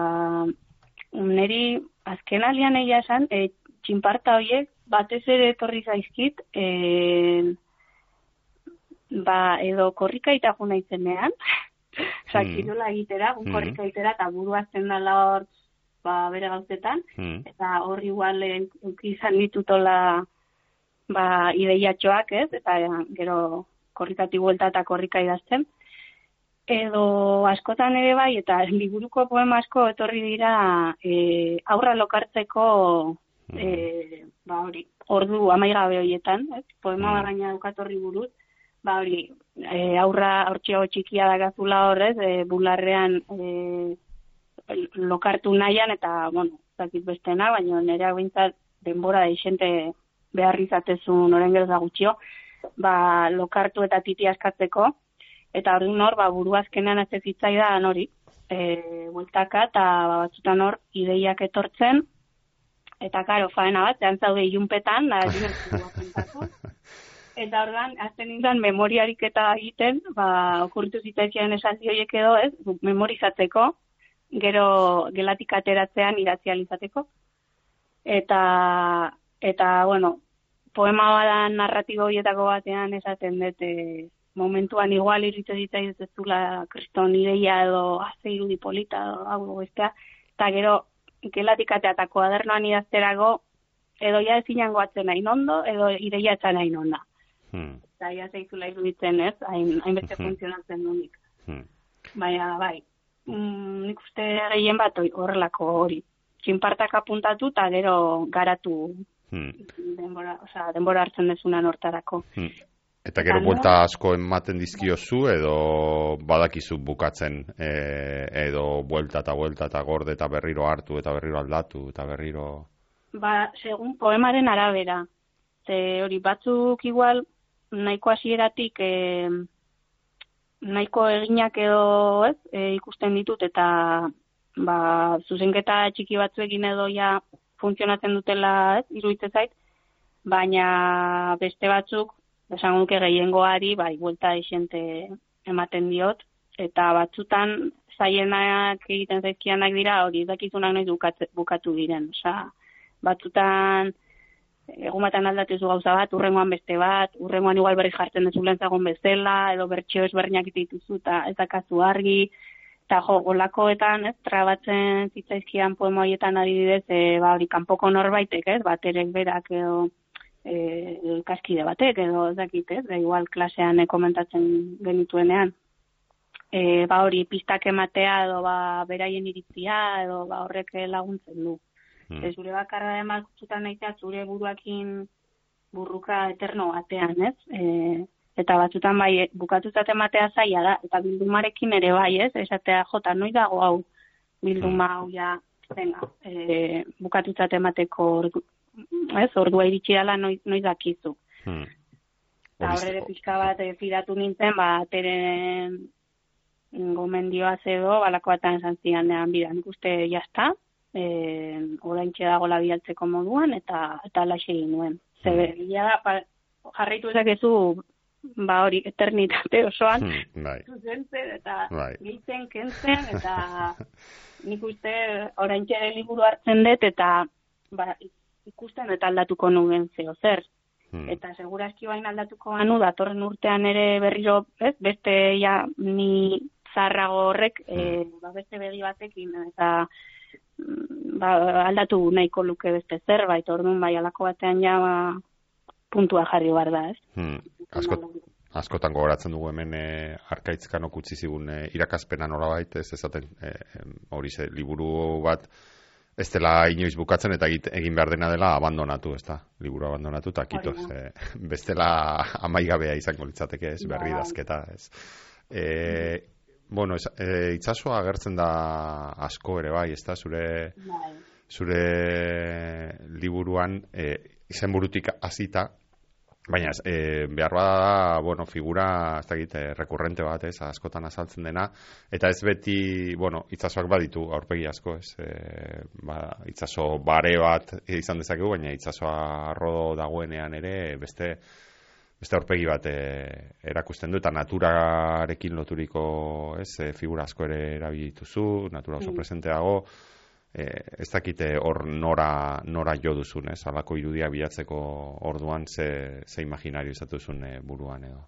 niri azken alian egia esan, e, txinparta horiek batez ere etorri zaizkit, e, ba, edo korrika itago naizenean, oza, mm. kirola egitera, un korrika egitera, eta buruazten dala hor, ba, bere gauzetan, mm. eta hor igual izan ditutola, ba, ideiatxoak, ez, eta gero korrikati buelta eta korrika idazten, edo askotan ere bai, eta liburuko poema asko etorri dira e, aurra lokartzeko e, ba hori, ordu amaigabe horietan, ez? Poema mm. gaina dukatorri buruz, ba hori, e, aurra hortxeo txikia dagazula horrez, e, bularrean e, lokartu nahian, eta, bueno, zakit bestena, baina nire bintzat denbora deixente behar izatezun oren gero gutxio, ba lokartu eta titi askatzeko, eta hori nor, ba, buru azkenean ez zitzaidan hori, e, bueltaka, eta ba, batzutan hor, ideiak etortzen, eta karo, faena bat, zehan zaude ilunpetan, da, eta organ, azten nintzen memoriarik eta egiten, ba, okurritu zitzaizien esaldi horiek edo, ez, memorizatzeko, gero gelatik ateratzean idatzializateko, eta, eta, bueno, poema badan narratibo horietako batean esaten dut, e, momentuan igual irritze ditzaiz ez zula kriston ideia edo aze irudi polita edo hau bestea, eta gero gelatik ateatako adernoan idazterago edo ja ezinan goatzen nahi nondo, edo ideia etzan nahi nonda. Hmm. Eta ja zeizula iruditzen ez, hain, hainbeste hmm. funtzionatzen dunik. Hmm. Baina, bai, mm, nik uste gehien bat horrelako hori. Txinpartak apuntatu eta gero garatu hmm. denbora, oza, denbora hartzen dezunan hortarako. Hmm. Eta gero buelta asko ematen dizkiozu edo badakizu bukatzen e, edo buelta eta buelta eta gorde eta berriro hartu eta berriro aldatu eta berriro... Ba, segun poemaren arabera. Ze hori batzuk igual nahiko hasieratik e, nahiko eginak edo ez, e, ikusten ditut eta ba, zuzenketa txiki batzuekin edo ja funtzionatzen dutela ez, iruditzen zait, baina beste batzuk esan nuke gehiengoari, bai, buelta esente ematen diot, eta batzutan zaienak egiten zaizkianak dira, hori dakizunak noiz bukatu, bukatu diren. Osa, batzutan, egun batan aldatezu gauza bat, urrengoan beste bat, urrengoan igual berri jartzen dezu lentzagon bezala, edo bertxeo ezberdinak dituzu, eta ez dakazu argi, eta jo, golakoetan, ez, trabatzen zitzaizkian poema horietan adibidez, e, ba, hori, kanpoko norbaitek, ez, baterek berak edo, Eh, kaskide batek edo ez dakit, ez, igual klasean komentatzen genituenean. E, ba hori pistak ematea edo ba beraien iritzia edo ba horrek laguntzen du. Hmm. Ez zure bakarra ematzutan naitea zure buruakin burruka eterno batean, ez? E, eta batzutan bai bukatutzat ematea zaila da, eta bildumarekin ere bai, ez? Esatea jota noiz dago hau bilduma hau ja zena, e, bukatutzat emateko ez, ordua iritsi dela noiz, noiz dakizu. Hmm. Eta horre pixka bat e, fidatu nintzen, ba, teren gomendioa zedo, balako batan esan zian dean bidan, ikuste jazta, e, orain txedago labialtzeko moduan, eta eta laxe egin nuen. Zebe, gila da, jarraitu ezakezu, ba hori, eternitate osoan, hmm, bai. Zuzentzen, eta bai. Giltzen, kentzen, eta nik uste orain txede liburu hartzen dut, eta ba, ikusten eta aldatuko nuen zeo zer. Hmm. Eta segurazki bain aldatuko banu, datorren urtean ere berriro, ez, beste ja ni zarrago horrek, hmm. e, ba, beste begi batekin, eta ba, aldatu nahiko luke beste zerbait, orduan bai alako batean ja ba, puntua jarri behar da, ez? Hmm. Asko, askotan gogoratzen dugu hemen e, Arkaitzkan okutzi zigun e, irakazpena nolabait, ez ezaten hori e, ze liburu bat ez dela inoiz bukatzen eta egin behar dena dela abandonatu, ez da, liburu abandonatu eta kito, e, bestela amaigabea izango litzateke, ez, berri dazketa, ez. E, bueno, ez, e, itzasoa agertzen da asko ere bai, ez da, zure, zure liburuan, e, izenburutik hasita Baina, e, behar bada, bueno, figura, ez dakit, e, rekurrente bat, ez, askotan azaltzen dena, eta ez beti, bueno, itsasoak baditu aurpegi asko, ez, e, ba, itsaso bare bat izan dezakegu, baina itsasoa arro dagoenean ere, beste, beste aurpegi bat e, erakusten du, eta naturarekin loturiko, ez, e, figura asko ere erabilituzu, natura oso presente dago, Eh, ez dakite hor nora, nora jo duzun, ez? Alako irudia bilatzeko orduan ze, ze imaginario izatu duzun e, buruan edo.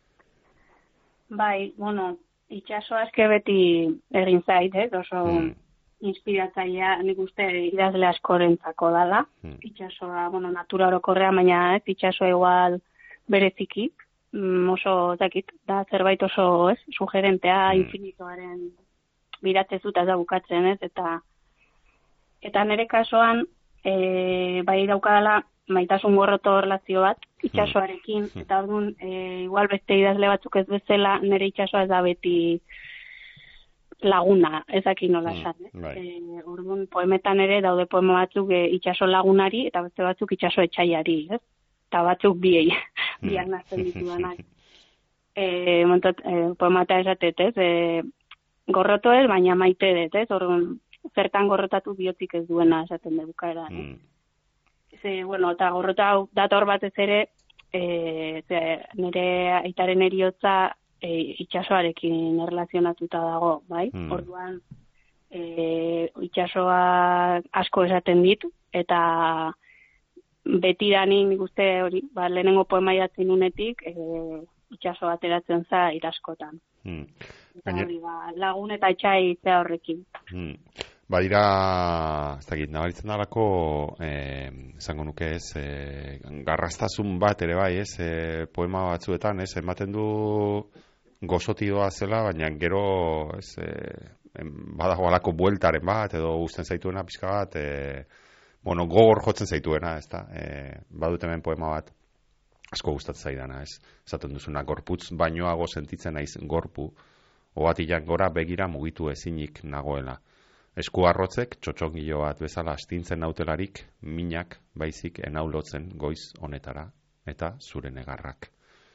Bai, bueno, itxasoa eske beti egin zait, ez? Oso hmm. inspiratzailea, nik uste idazle askorentzako dala. Hmm. Itxasoa, bueno, natura orokorrean, baina ez, itxasoa igual bereziki, mm, oso, dakit, da zerbait oso, ez? Sugerentea, hmm. infinitoaren biratzezuta da bukatzen, ez? Eta Eta nire kasuan, e, bai daukadala maitasun gorroto relazio bat, itxasoarekin, eta orduan, e, igual beste idazle batzuk ez bezala, nire itxasoa ez da beti laguna, ezakin nola esan. Mm, right. e, orduan, poemetan ere daude poema batzuk e, itxaso lagunari, eta beste batzuk itxaso etxaiari, ez? Eta batzuk biei, mm. biak nazten ditudanak. e, montot, e, poemata esatet, ez? E, gorroto ez, baina maite dut, ez? Orduan, zertan gorrotatu bihotzik ez duena esaten da bukaera. Mm. Ze, bueno, eta gorrota dator batez ere, e, ze, nire aitaren eriotza e, itxasoarekin erlazionatuta dago, bai? Mm. Orduan, e, itxasoa asko esaten dit, eta beti dani nik uste hori, ba, lehenengo poema jatzen unetik, e, itxaso ateratzen za iraskotan. Mm. Hori, ba, lagun eta etxai zea horrekin. Mm. Badira, ez dakit, nabaritzen dalako, eh, esango nuke ez, eh, garrastazun bat ere bai, ez, eh, poema batzuetan, ez, ematen du gozotidoa zela, baina gero, ez, eh, badago alako bueltaren bat, edo uzten zaituena pixka bat, eh, bueno, gogor jotzen zaituena, ez da, eh, badut hemen poema bat, asko gustatzen zaidana, ez, esaten duzuna, gorputz bainoago sentitzen naiz gorpu, oatilan gora begira mugitu ezinik nagoela. Esku arrotzek, txotxongilo bat bezala astintzen nautelarik, minak baizik enaulotzen goiz honetara, eta zure negarrak.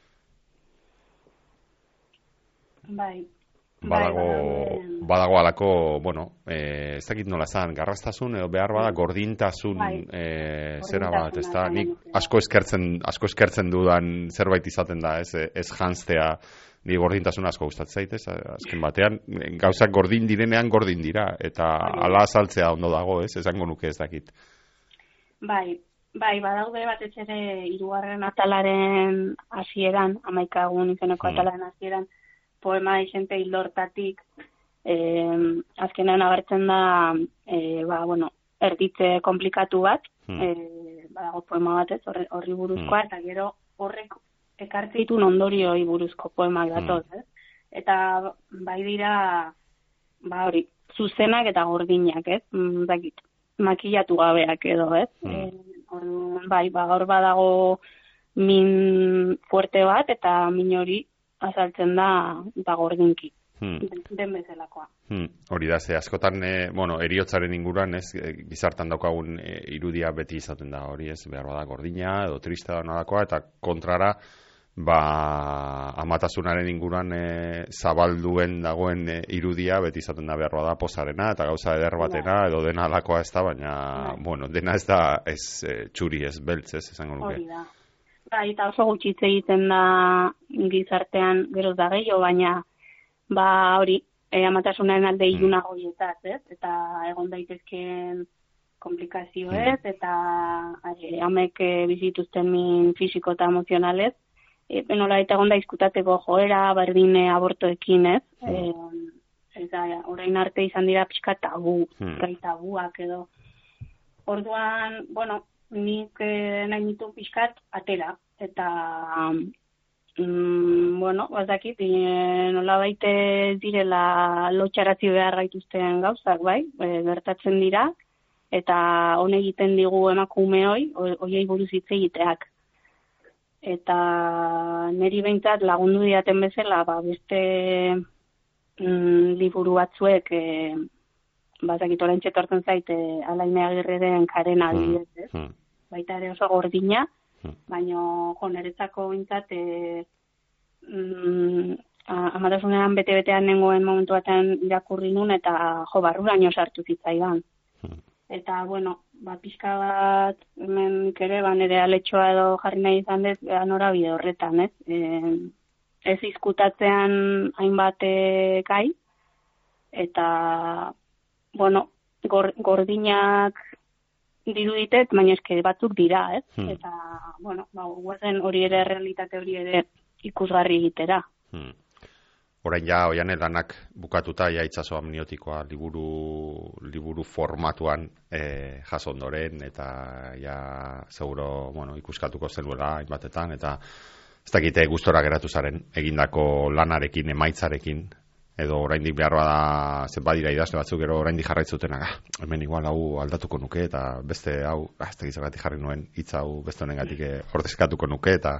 Bai. Badago, badago alako, bueno, eh, ez dakit nola zan, garrastasun, edo behar bada gordintasun bai. eh, zera bat, ez da, nik asko eskertzen, asko eskertzen dudan zerbait izaten da, ez, ez janztea, ni gordintasun asko gustatzen zaitez, azken batean, gauzak gordin direnean gordin dira, eta ala azaltzea ondo dago, ez, esango nuke ez dakit. Bai, bai, badaude batez ere hirugarren atalaren hasieran, hamaikagun izeneko hmm. atalaren hasieran, poema izente hildortatik, eh, azkenean agertzen da, eh, ba, bueno, erditze komplikatu bat, hmm. eh, badago poema bat ez, horri, horri buruzkoa, hmm. eta gero horrek ekartzitun ondorioi buruzko poemak datoz, mm. ez? Eta bai dira, ba hori, zuzenak eta gordinak, ez? Dakit, makillatu gabeak edo, ez? Mm. E, orduan, bai, ba gaur badago min fuerte bat, eta min hori azaltzen da, ba gordinki. Hmm. Den bezalakoa. Hmm. Hori da, ze askotan, e, bueno, eriotzaren inguruan, ez, gizartan daukagun e, irudia beti izaten da, hori ez, behar bada gordina, edo trista da nolakoa, eta kontrara, ba, amatasunaren inguruan e, zabalduen dagoen e, irudia beti izaten da behar bada pozarena, eta gauza eder batena, edo dena alakoa ez da, baina, ja. bueno, dena ez da, ez e, txuri, ez beltz, ez, esango nuke. Hori da. Ba, eta oso gutxitze egiten da gizartean geroz da gehiago, baina ba hori, e, amatasunaren alde iluna goietaz, ez? Eta egon daitezkeen komplikazioez, eta e, amek e, bizituzten min fisiko eta emozionalez, e, nola eta egon da izkutateko joera, berdine abortoekin, ez? E, eta orain arte izan dira pixka tabu, hmm. gai tabuak edo. Orduan, bueno, nik e, nahi nitu pixkat atera, eta Mm, bueno, bazakit, e, nola baite direla lotxarazi behar gaituzten gauzak, bai, e, gertatzen dira, eta hone egiten digu emakume hoi, hoiei buruz hitz egiteak. Eta niri behintzat lagundu diaten bezala, ba, beste mm, liburu batzuek, e, bazakit orain txetortzen zaite, Alaine Agirreren Karena adibidez, mm. baita ere oso gordina, Hmm. Baina, jo, niretzako bintzat, e, mm, amatasunean bete-betean nengoen momentu batean irakurri nun, eta jo, barruraino sartu zitzaidan. Hmm. Eta, bueno, ba, pixka bat, hemen ere, ba, nire aletxoa edo jarri nahi izan dut, ba, norabide horretan, ez? E, ez izkutatzean hainbat e, gai, eta, bueno, gor, gordinak diruditet, baina eske batzuk dira, ez? Hmm. Eta, bueno, ba, guazen hori ere, realitate hori ere ikusgarri egitera. Hmm. Orain ja, oian lanak bukatuta, ja itsaso amniotikoa liburu, liburu formatuan e, jaso ondoren, eta ja, seguro, bueno, ikuskatuko zenuela hainbatetan, eta ez dakite gustora geratu zaren, egindako lanarekin, emaitzarekin, edo oraindik beharroa da, zenbadira idazle batzuk, gero oraindik jarraitzutenak, ah, hemen igual hau aldatuko nuke, eta beste hau, ah, ez dakit zergatik jarri nuen, hitz hau beste honengatik ordezkatuko nuke, eta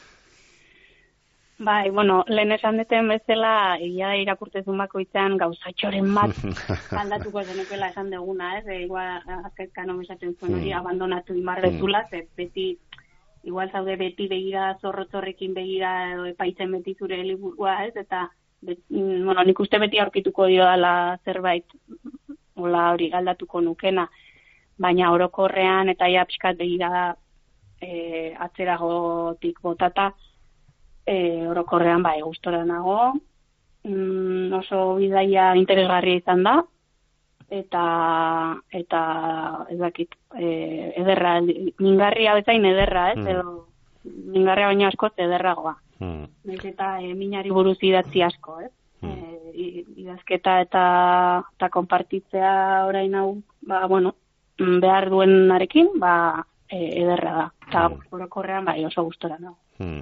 Bai, bueno, lehen esan deten bezala, egia da irakurtezun bakoitzean gauzatxoren bat aldatuko zenukela esan deguna, ez? E, igual, azkezkan omesatzen zuen hori, abandonatu imarrezula, ze beti, igual zaude beti begira, zorrotzorrekin begira, edo epaitzen beti zure liburua, ez? Eta, bet, bueno, nik uste beti aurkituko dio dela zerbait, hola hori aldatuko nukena, baina orokorrean eta ja pixkat begira e, atzeragotik botata, E, orokorrean bai, gustora nago, mm, oso bidaia interesgarria izan da, eta, eta ez dakit, e, ederra, mingarria bezain ederra, ez, Mm. edo mingarria baino askoz ederragoa. Mm. Naiz eta e, minari buruz idatzi asko, ez? Mm. E, i- idazketa eta, eta konpartitzea orain hau, ba, bueno, mm, behar duenarekin, ba, e, ederra da. Eta Mm. orokorrean bai, oso gustora nago. Hmm.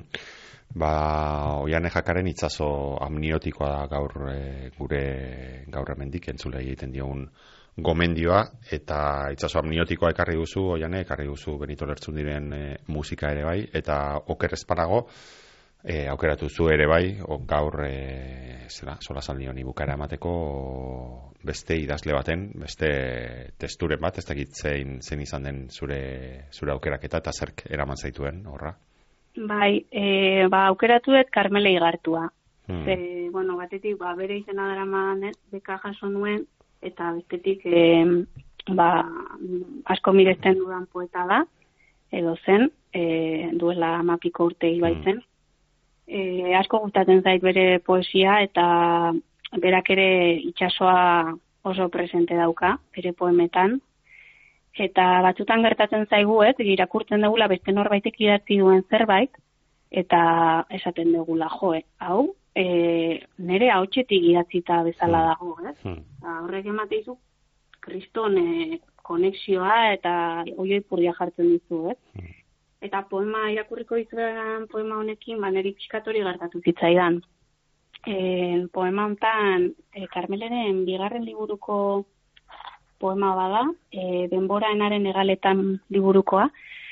Ba, Oiane Jakaren itsaso amniotikoa da gaur e, gure gaur hemendik entzule egiten diogun gomendioa, eta itsaso amniotikoa ekarri duzu, Oiane, ekarri duzu Benito Lertzundiren e, musika ere bai, eta oker espanago e, aukeratu zu ere bai, o, gaur e, zera, solasaldi honi bukaera emateko beste idazle baten, beste testuren bat, ez dakit zein, zein izan den zure, zure aukeraketa eta zerk eraman zaituen, horra? Bai, e, ba, aukeratu dut Karmele Igartua. Hmm. Ze, bueno, batetik, ba, bere izena daraman, ez, beka jaso nuen, eta bestetik, e, ba, asko miresten dudan poeta da, edo zen, e, duela amapiko urte baitzen. E, asko gustatzen zait bere poesia, eta berak ere itsasoa oso presente dauka, bere poemetan. Eta batzutan gertatzen zaigu, ez, irakurtzen dugula beste norbaitek idatzi duen zerbait, eta esaten dugula, joe, hau, e, nire ahotsetik idatzita bezala dago, ez? Hmm. Ba, horrek emateizu, kriston e, konexioa eta oioi purria jartzen dizu, ez? Hmm. Eta poema irakurriko dizuetan poema honekin, ba, niri pixkatori gertatu zitzaidan. E, poema hontan, e, Karmeleren bigarren liburuko poema bada, e, denbora enaren egaletan liburukoa,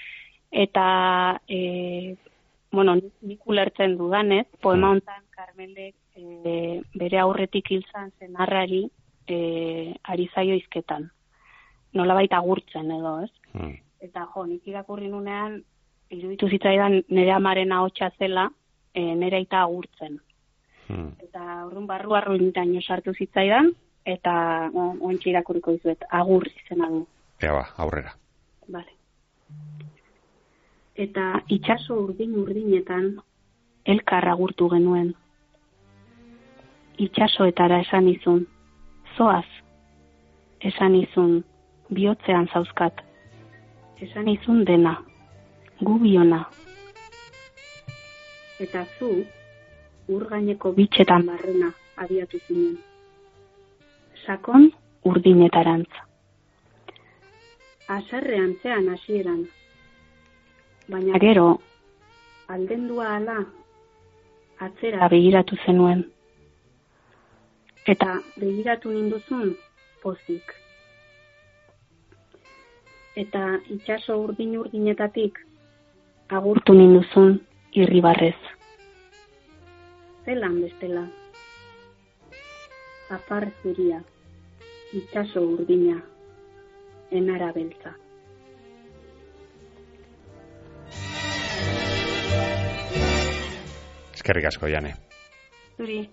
eta, e, bueno, nik ulertzen dudanez, poema hontan Karmelek e, bere aurretik hilzan zenarrari e, ari zaio hizketan. Nolabait agurtzen edo, ez? Hmm. Eta jo, nik irakurri nunean, iruditu zitzaidan nire amaren ahotsa zela, e, nire aita agurtzen. Hmm. Eta orrun barru-barru intaino sartu zitzaidan, eta ointxe irakurriko dizuet, agur izena du. Ea ba, aurrera. Vale. Eta itsaso urdin-urdinetan elkar agurtu genuen. Itsasoetara esan izun, zoaz. Esan izun, bihotzean zauzkat. Esan izun dena, gu biona. Eta zu, ur gaineko bitxetan barrena abiatu zinen. Sakon urdinetarantz. Haserre antzean hasieran. Baina gero, aldendua ala, atzera begiratu zenuen. Eta begiratu ninduzun, pozik. Eta itsaso urdin-urdinetatik, agurtu ninduzun, irribarrez. Zelan bestela. Zapar zuria. Itsaso urdina, enara beltza. Eskerrik asko, Jane. Zuri.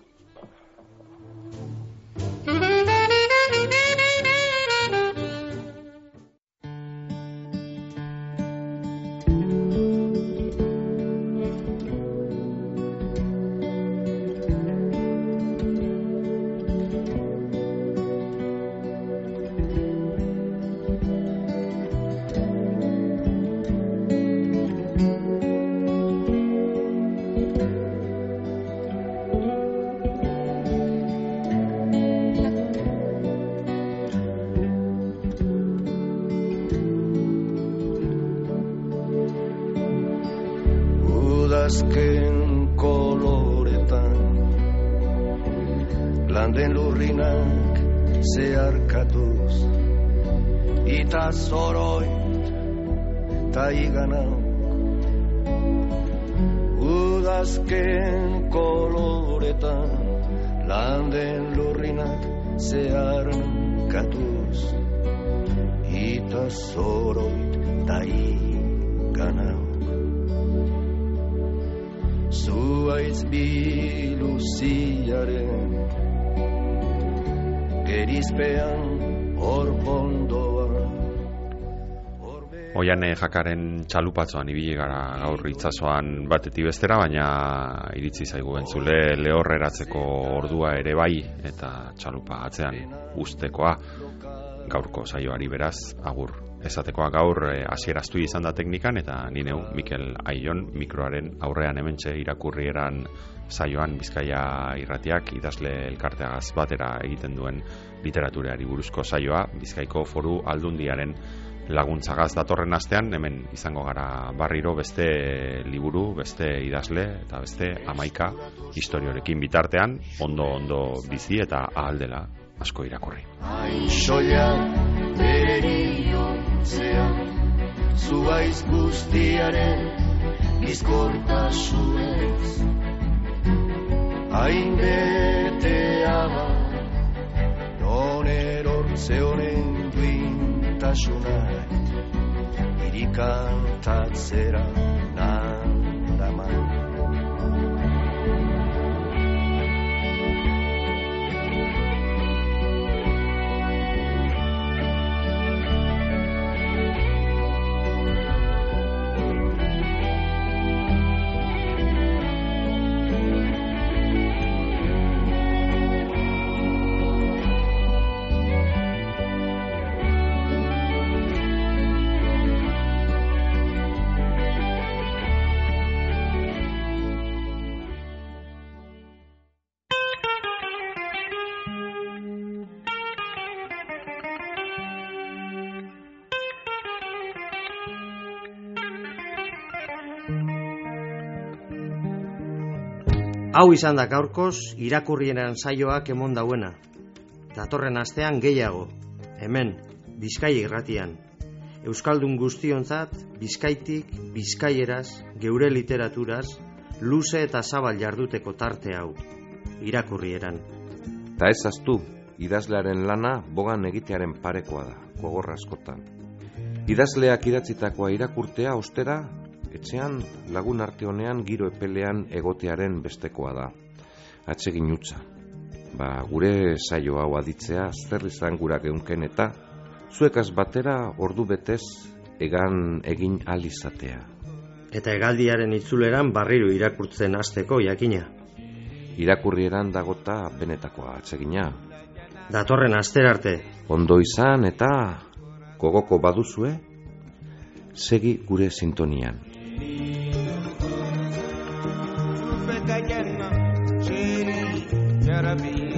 Azken koloretan landen lurrinak zeharkatuz ita zoroit ta iganauk udazken koloretan landen lurrinak zeharkatuz ita zoroit ta iganauk zuaiz biluziaren gerizpean orpondoa. Oiane Jakaren txalupatzoan ibili gara gaur itsasoan batetik bestera, baina iritzi zaigu entzule lehorreratzeko ordua ere bai, eta txalupa atzean ustekoa gaurko saioari beraz agur. Esatekoa gaur hasieraztu eh, izan da teknikan, eta ni neu Mikel Aion mikroaren aurrean hementxe irakurrieran saioan Bizkaia Irratiak idazle elkarteagaz batera egiten duen literatureari buruzko saioa Bizkaiko Foru Aldundiaren laguntzagaz datorren astean. Hemen izango gara berriro beste liburu, beste idazle eta beste hamaika istoriorekin bitartean, ondo ondo bizi eta ahal dela asko irakurri. Zuaiz guztiaren bizkortasunez hain betea da non erortze honen duintasunak irikantatzera nandaman. Hau izan da gaurkoz irakurrieran saioak emon dauena. Datorren astean gehiago, hemen, Bizkaia Irratian. Euskaldun guztionzat, Bizkaitik, Bizkaieraz, geure literaturaz, luze eta zabal jarduteko tarte hau, irakurrieran. Ta ez aztu, idazlearen lana bogan egitearen parekoa da, gogorra askotan. Idazleak idatzitakoa irakurtea ostera, etxean lagun arte honean giro epelean egotearen bestekoa da. Atsegin utza. Ba, gure saio hau aditzea zer izan gura geunken eta zuekaz batera ordu betez egan egin alizatea. Eta hegaldiaren itzuleran barriro irakurtzen hasteko jakina. Irakurrieran dagota benetakoa atsegina. Datorren asterarte. Ondo izan eta gogoko baduzue, segi gure sintonian. Be